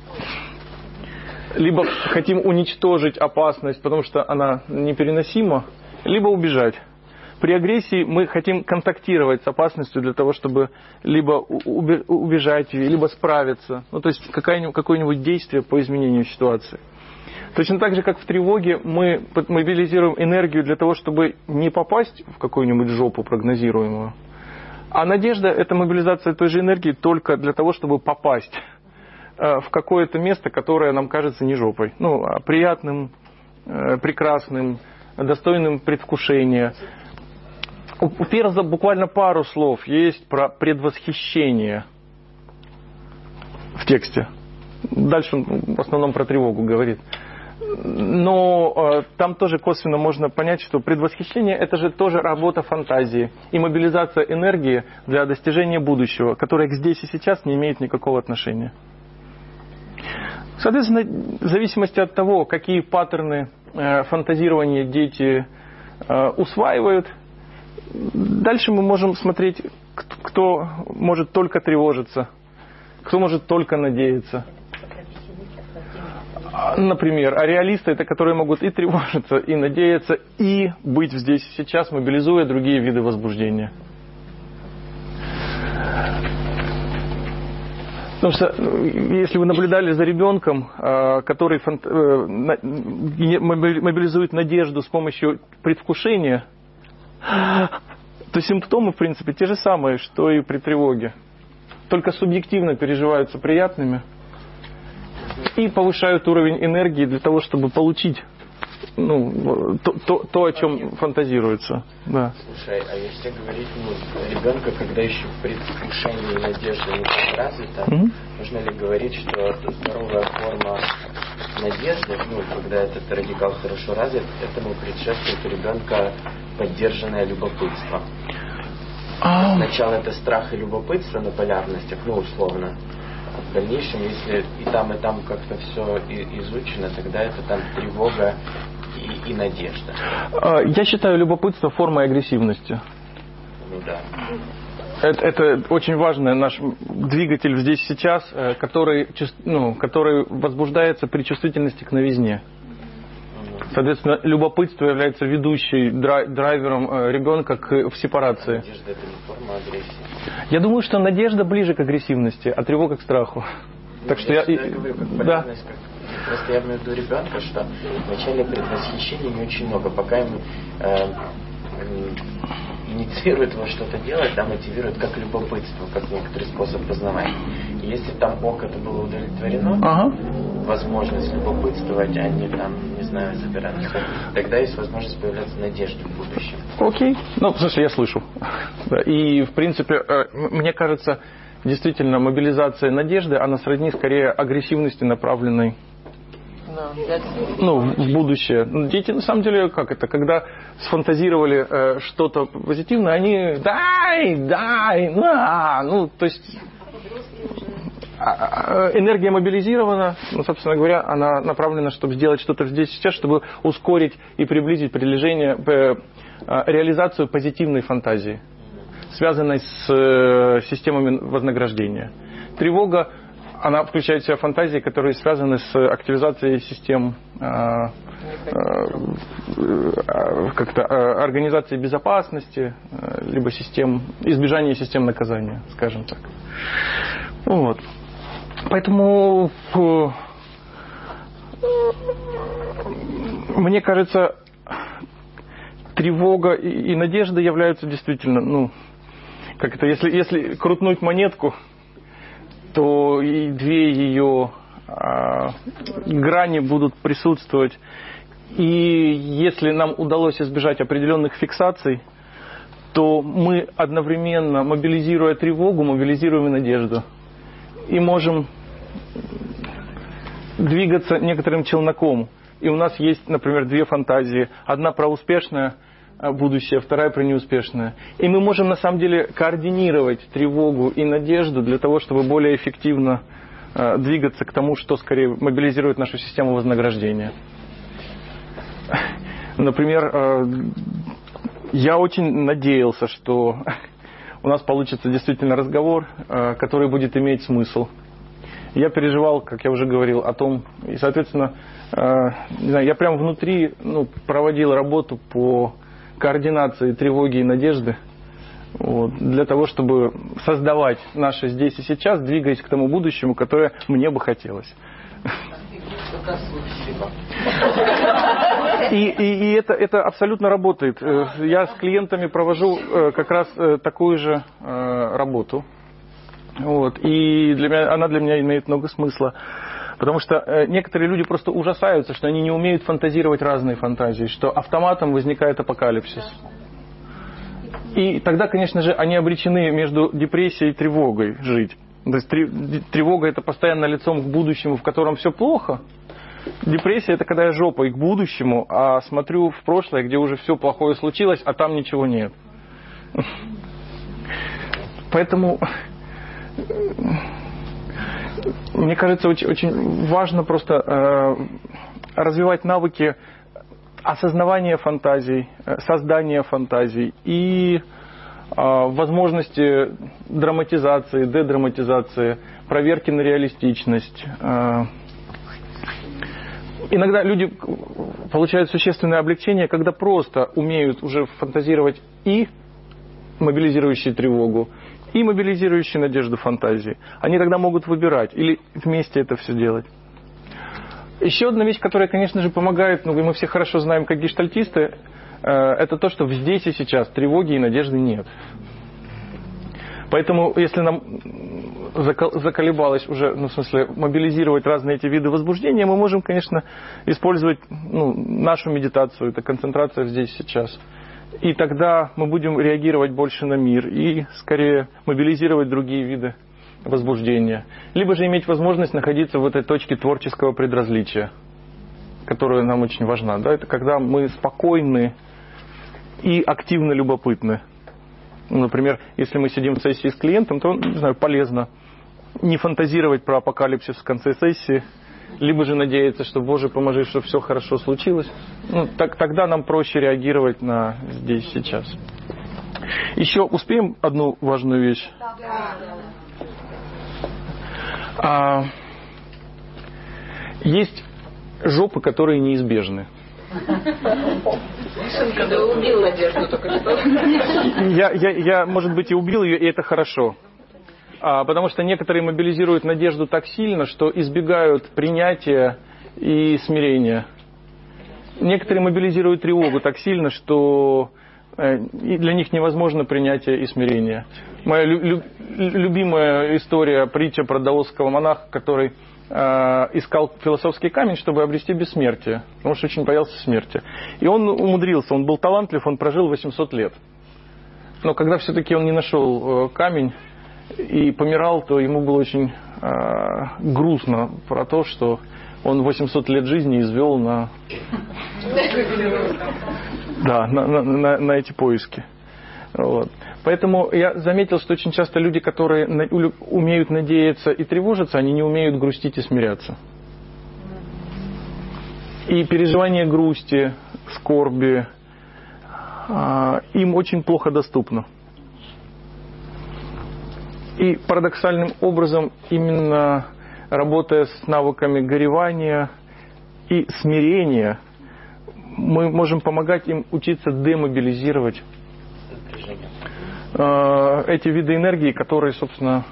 либо хотим уничтожить опасность, потому что она непереносима, либо убежать. При агрессии мы хотим контактировать с опасностью для того, чтобы либо убежать ее, либо справиться. То есть какое-нибудь действие по изменению ситуации. Точно так же, как в тревоге, мы мобилизируем энергию для того, чтобы не попасть в какую-нибудь жопу прогнозируемую. А надежда – это мобилизация той же энергии только для того, чтобы попасть в какое-то место, которое нам кажется не жопой. А приятным, прекрасным, достойным предвкушения. У Перза буквально пару слов есть про предвосхищение в тексте. Дальше он в основном про тревогу говорит. Но там тоже косвенно можно понять, что предвосхищение – это же тоже работа фантазии и мобилизация энергии для достижения будущего, которое к здесь и сейчас не имеет никакого отношения. Соответственно, в зависимости от того, какие паттерны фантазирования дети усваивают, дальше мы можем смотреть, кто может только тревожиться, кто может только надеяться. Например, а реалисты – это которые могут и тревожиться, и надеяться, и быть здесь и сейчас, мобилизуя другие виды возбуждения. Потому что, если вы наблюдали за ребенком, который мобилизует надежду с помощью предвкушения, то симптомы, в принципе, те же самые, что и при тревоге. Только субъективно переживаются приятными и повышают уровень энергии для того, чтобы получить то, о чем фантазируется. Да. Слушай, а если говорить ребенка, когда еще предвкушение и надежда не так развита, можно ли говорить, что здоровая форма надежды, когда этот радикал хорошо развит, этому предшествует у ребенка поддержанное любопытство? Сначала это страх и любопытство на полярностях, условно. В дальнейшем, если и там как-то все изучено, тогда это там тревога и надежда. Я считаю любопытство формой агрессивности. Да. Это очень важный наш двигатель здесь сейчас, который возбуждается при чувствительности к новизне. Соответственно, любопытство является ведущей драйвером ребенка в сепарации. Надежда – это не форма агрессии. Я думаю, что надежда ближе к агрессивности, а тревога к страху. Так что я говорю, как полярность, просто я имею в виду ребенка, что в начале предвосхищения не очень много, пока ему инициирует его что-то делать, да, мотивирует как любопытство, как некоторый способ познавания. И если там око-то было удовлетворено, возможность любопытствовать, а не там, не знаю, забираться, тогда есть возможность появляться надежды в будущем. Окей. Ну, слушай, я слышу. И, в принципе, мне кажется, действительно, мобилизация надежды, она сродни скорее агрессивности, направленной в будущее. Дети, на самом деле, как это, когда сфантазировали что-то позитивное, они то есть энергия мобилизирована, собственно говоря, она направлена, чтобы сделать что-то здесь сейчас, чтобы ускорить и приблизить реализацию позитивной фантазии, связанной с системами вознаграждения. Тревога, она включает в себя фантазии, которые связаны с активизацией систем организации безопасности, либо избежания систем наказания, скажем так. Вот. Поэтому мне кажется, тревога и надежда являются действительно, если крутнуть монетку, то и две ее грани будут присутствовать. И если нам удалось избежать определенных фиксаций, то мы одновременно, мобилизируя тревогу, мобилизируем и надежду. И можем двигаться некоторым челноком. И у нас есть, например, две фантазии. Одна про успешное будущее, вторая про неуспешное. И мы можем, на самом деле, координировать тревогу и надежду для того, чтобы более эффективно двигаться к тому, что скорее мобилизирует нашу систему вознаграждения. Например, я очень надеялся, что у нас получится действительно разговор, который будет иметь смысл. Я переживал, как я уже говорил, о том, и, соответственно, не знаю, я прям внутри проводил работу по координации тревоги и надежды, для того, чтобы создавать наше здесь и сейчас, двигаясь к тому будущему, которое мне бы хотелось. И это абсолютно работает. Я с клиентами провожу как раз такую же работу. И она для меня имеет много смысла. Потому что некоторые люди просто ужасаются, что они не умеют фантазировать разные фантазии, что автоматом возникает апокалипсис. И тогда, конечно же, они обречены между депрессией и тревогой жить. То есть тревога – это постоянно лицом к будущему, в котором все плохо. Депрессия – это когда я жопой к будущему, а смотрю в прошлое, где уже все плохое случилось, а там ничего нет. Поэтому мне кажется, очень важно просто развивать навыки осознавания фантазий, создания фантазий и возможности драматизации, дедраматизации, проверки на реалистичность. Иногда люди получают существенное облегчение, когда просто умеют уже фантазировать и мобилизирующие тревогу, и мобилизирующие надежду фантазии. Они тогда могут выбирать или вместе это все делать. Еще одна вещь, которая, конечно же, помогает, мы все хорошо знаем, как гештальтисты, это то, что здесь и сейчас тревоги и надежды нет. Поэтому, если нам заколебалось уже, в смысле, мобилизировать разные эти виды возбуждения, мы можем, конечно, использовать нашу медитацию, это концентрация здесь и сейчас. И тогда мы будем реагировать больше на мир и скорее мобилизировать другие виды возбуждения. Либо же иметь возможность находиться в этой точке творческого предразличия, которая нам очень важна. Да? Это когда мы спокойны и активно любопытны. Например, если мы сидим в сессии с клиентом, то, не знаю, полезно не фантазировать про апокалипсис в конце сессии, либо же надеяться, что, Боже, поможи, чтобы все хорошо случилось. Тогда нам проще реагировать на здесь, сейчас. Еще успеем одну важную вещь? Есть жопы, которые неизбежны. Ты убил надежду только что. Я, может быть, и убил ее, и это хорошо. Потому что некоторые мобилизируют надежду так сильно, что избегают принятия и смирения. Некоторые мобилизируют тревогу так сильно, что и для них невозможно принятие и смирение. Моя любимая история, притча про даосского монаха, который искал философский камень, чтобы обрести бессмертие, потому что очень боялся смерти. И он умудрился, он был талантлив, он прожил 800 лет. Но когда все-таки он не нашел камень и помирал, то ему было очень грустно про то, что он 800 лет жизни извел на эти поиски. Вот. Поэтому я заметил, что очень часто люди, которые умеют надеяться и тревожиться, они не умеют грустить и смиряться. И переживание грусти, скорби им очень плохо доступно. И парадоксальным образом, именно работая с навыками горевания и смирения, мы можем помогать им учиться демобилизировать эти виды энергии, которые, собственно,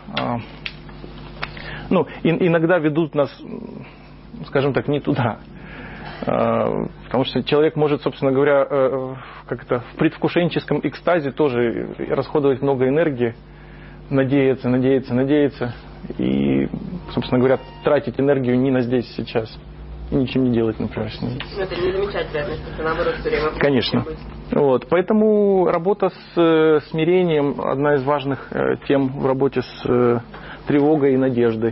иногда ведут нас, скажем так, не туда. Потому что человек может, собственно говоря, в предвкушенческом экстазе тоже расходовать много энергии, надеяться и, собственно говоря, тратить энергию не на здесь сейчас. И ничем не делать, например, с ней. Это не замечать реальность, это наоборот все время. Конечно. Вот. Поэтому работа с смирением одна из важных тем в работе с тревогой и надеждой.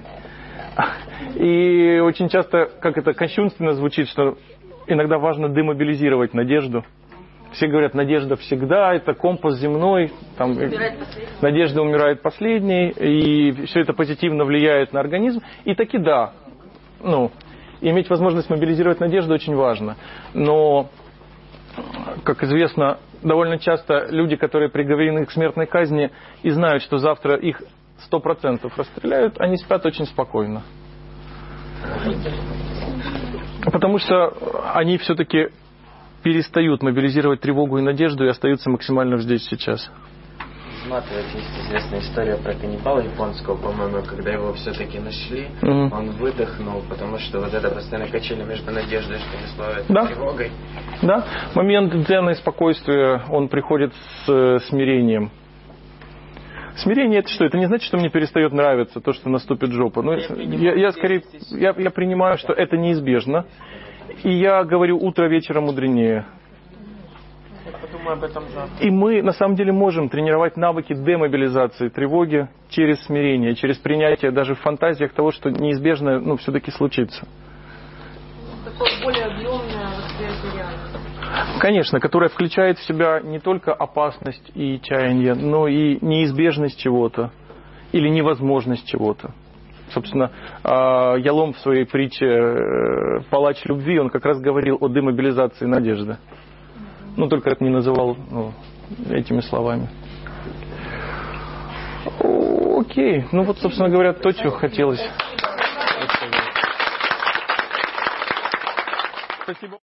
И очень часто, как это кощунственно звучит, что иногда важно демобилизировать надежду. Все говорят, надежда всегда, это компас земной, там, надежда умирает последней, и все это позитивно влияет на организм. И таки да, иметь возможность мобилизировать надежду очень важно. Но, как известно, довольно часто люди, которые приговорены к смертной казни и знают, что завтра их 100% расстреляют, они спят очень спокойно. Потому что они все-таки перестают мобилизировать тревогу и надежду и остаются максимально здесь сейчас. Есть известная история про каннибала японского, по-моему, когда его все-таки нашли, он выдохнул, потому что вот это постоянно качели между надеждой, что не словят, тревогой. Да, момент дзена и спокойствия, он приходит с смирением. Смирение это что? Это не значит, что мне перестает нравиться то, что наступит жопа. Я принимаю, что это неизбежно. И я говорю, утро вечера мудренее. Подумай об этом завтра. И мы на самом деле можем тренировать навыки демобилизации тревоги через смирение, через принятие даже в фантазиях того, что неизбежно все-таки случится. Такое более объемное восприятие реальности. Конечно, которая включает в себя не только опасность и чаяние, но и неизбежность чего-то или невозможность чего-то. Собственно, Ялом в своей притче «Палач любви», он как раз говорил о демобилизации надежды. Только это не называл этими словами. Окей. Собственно говоря, то, чего хотелось. Спасибо.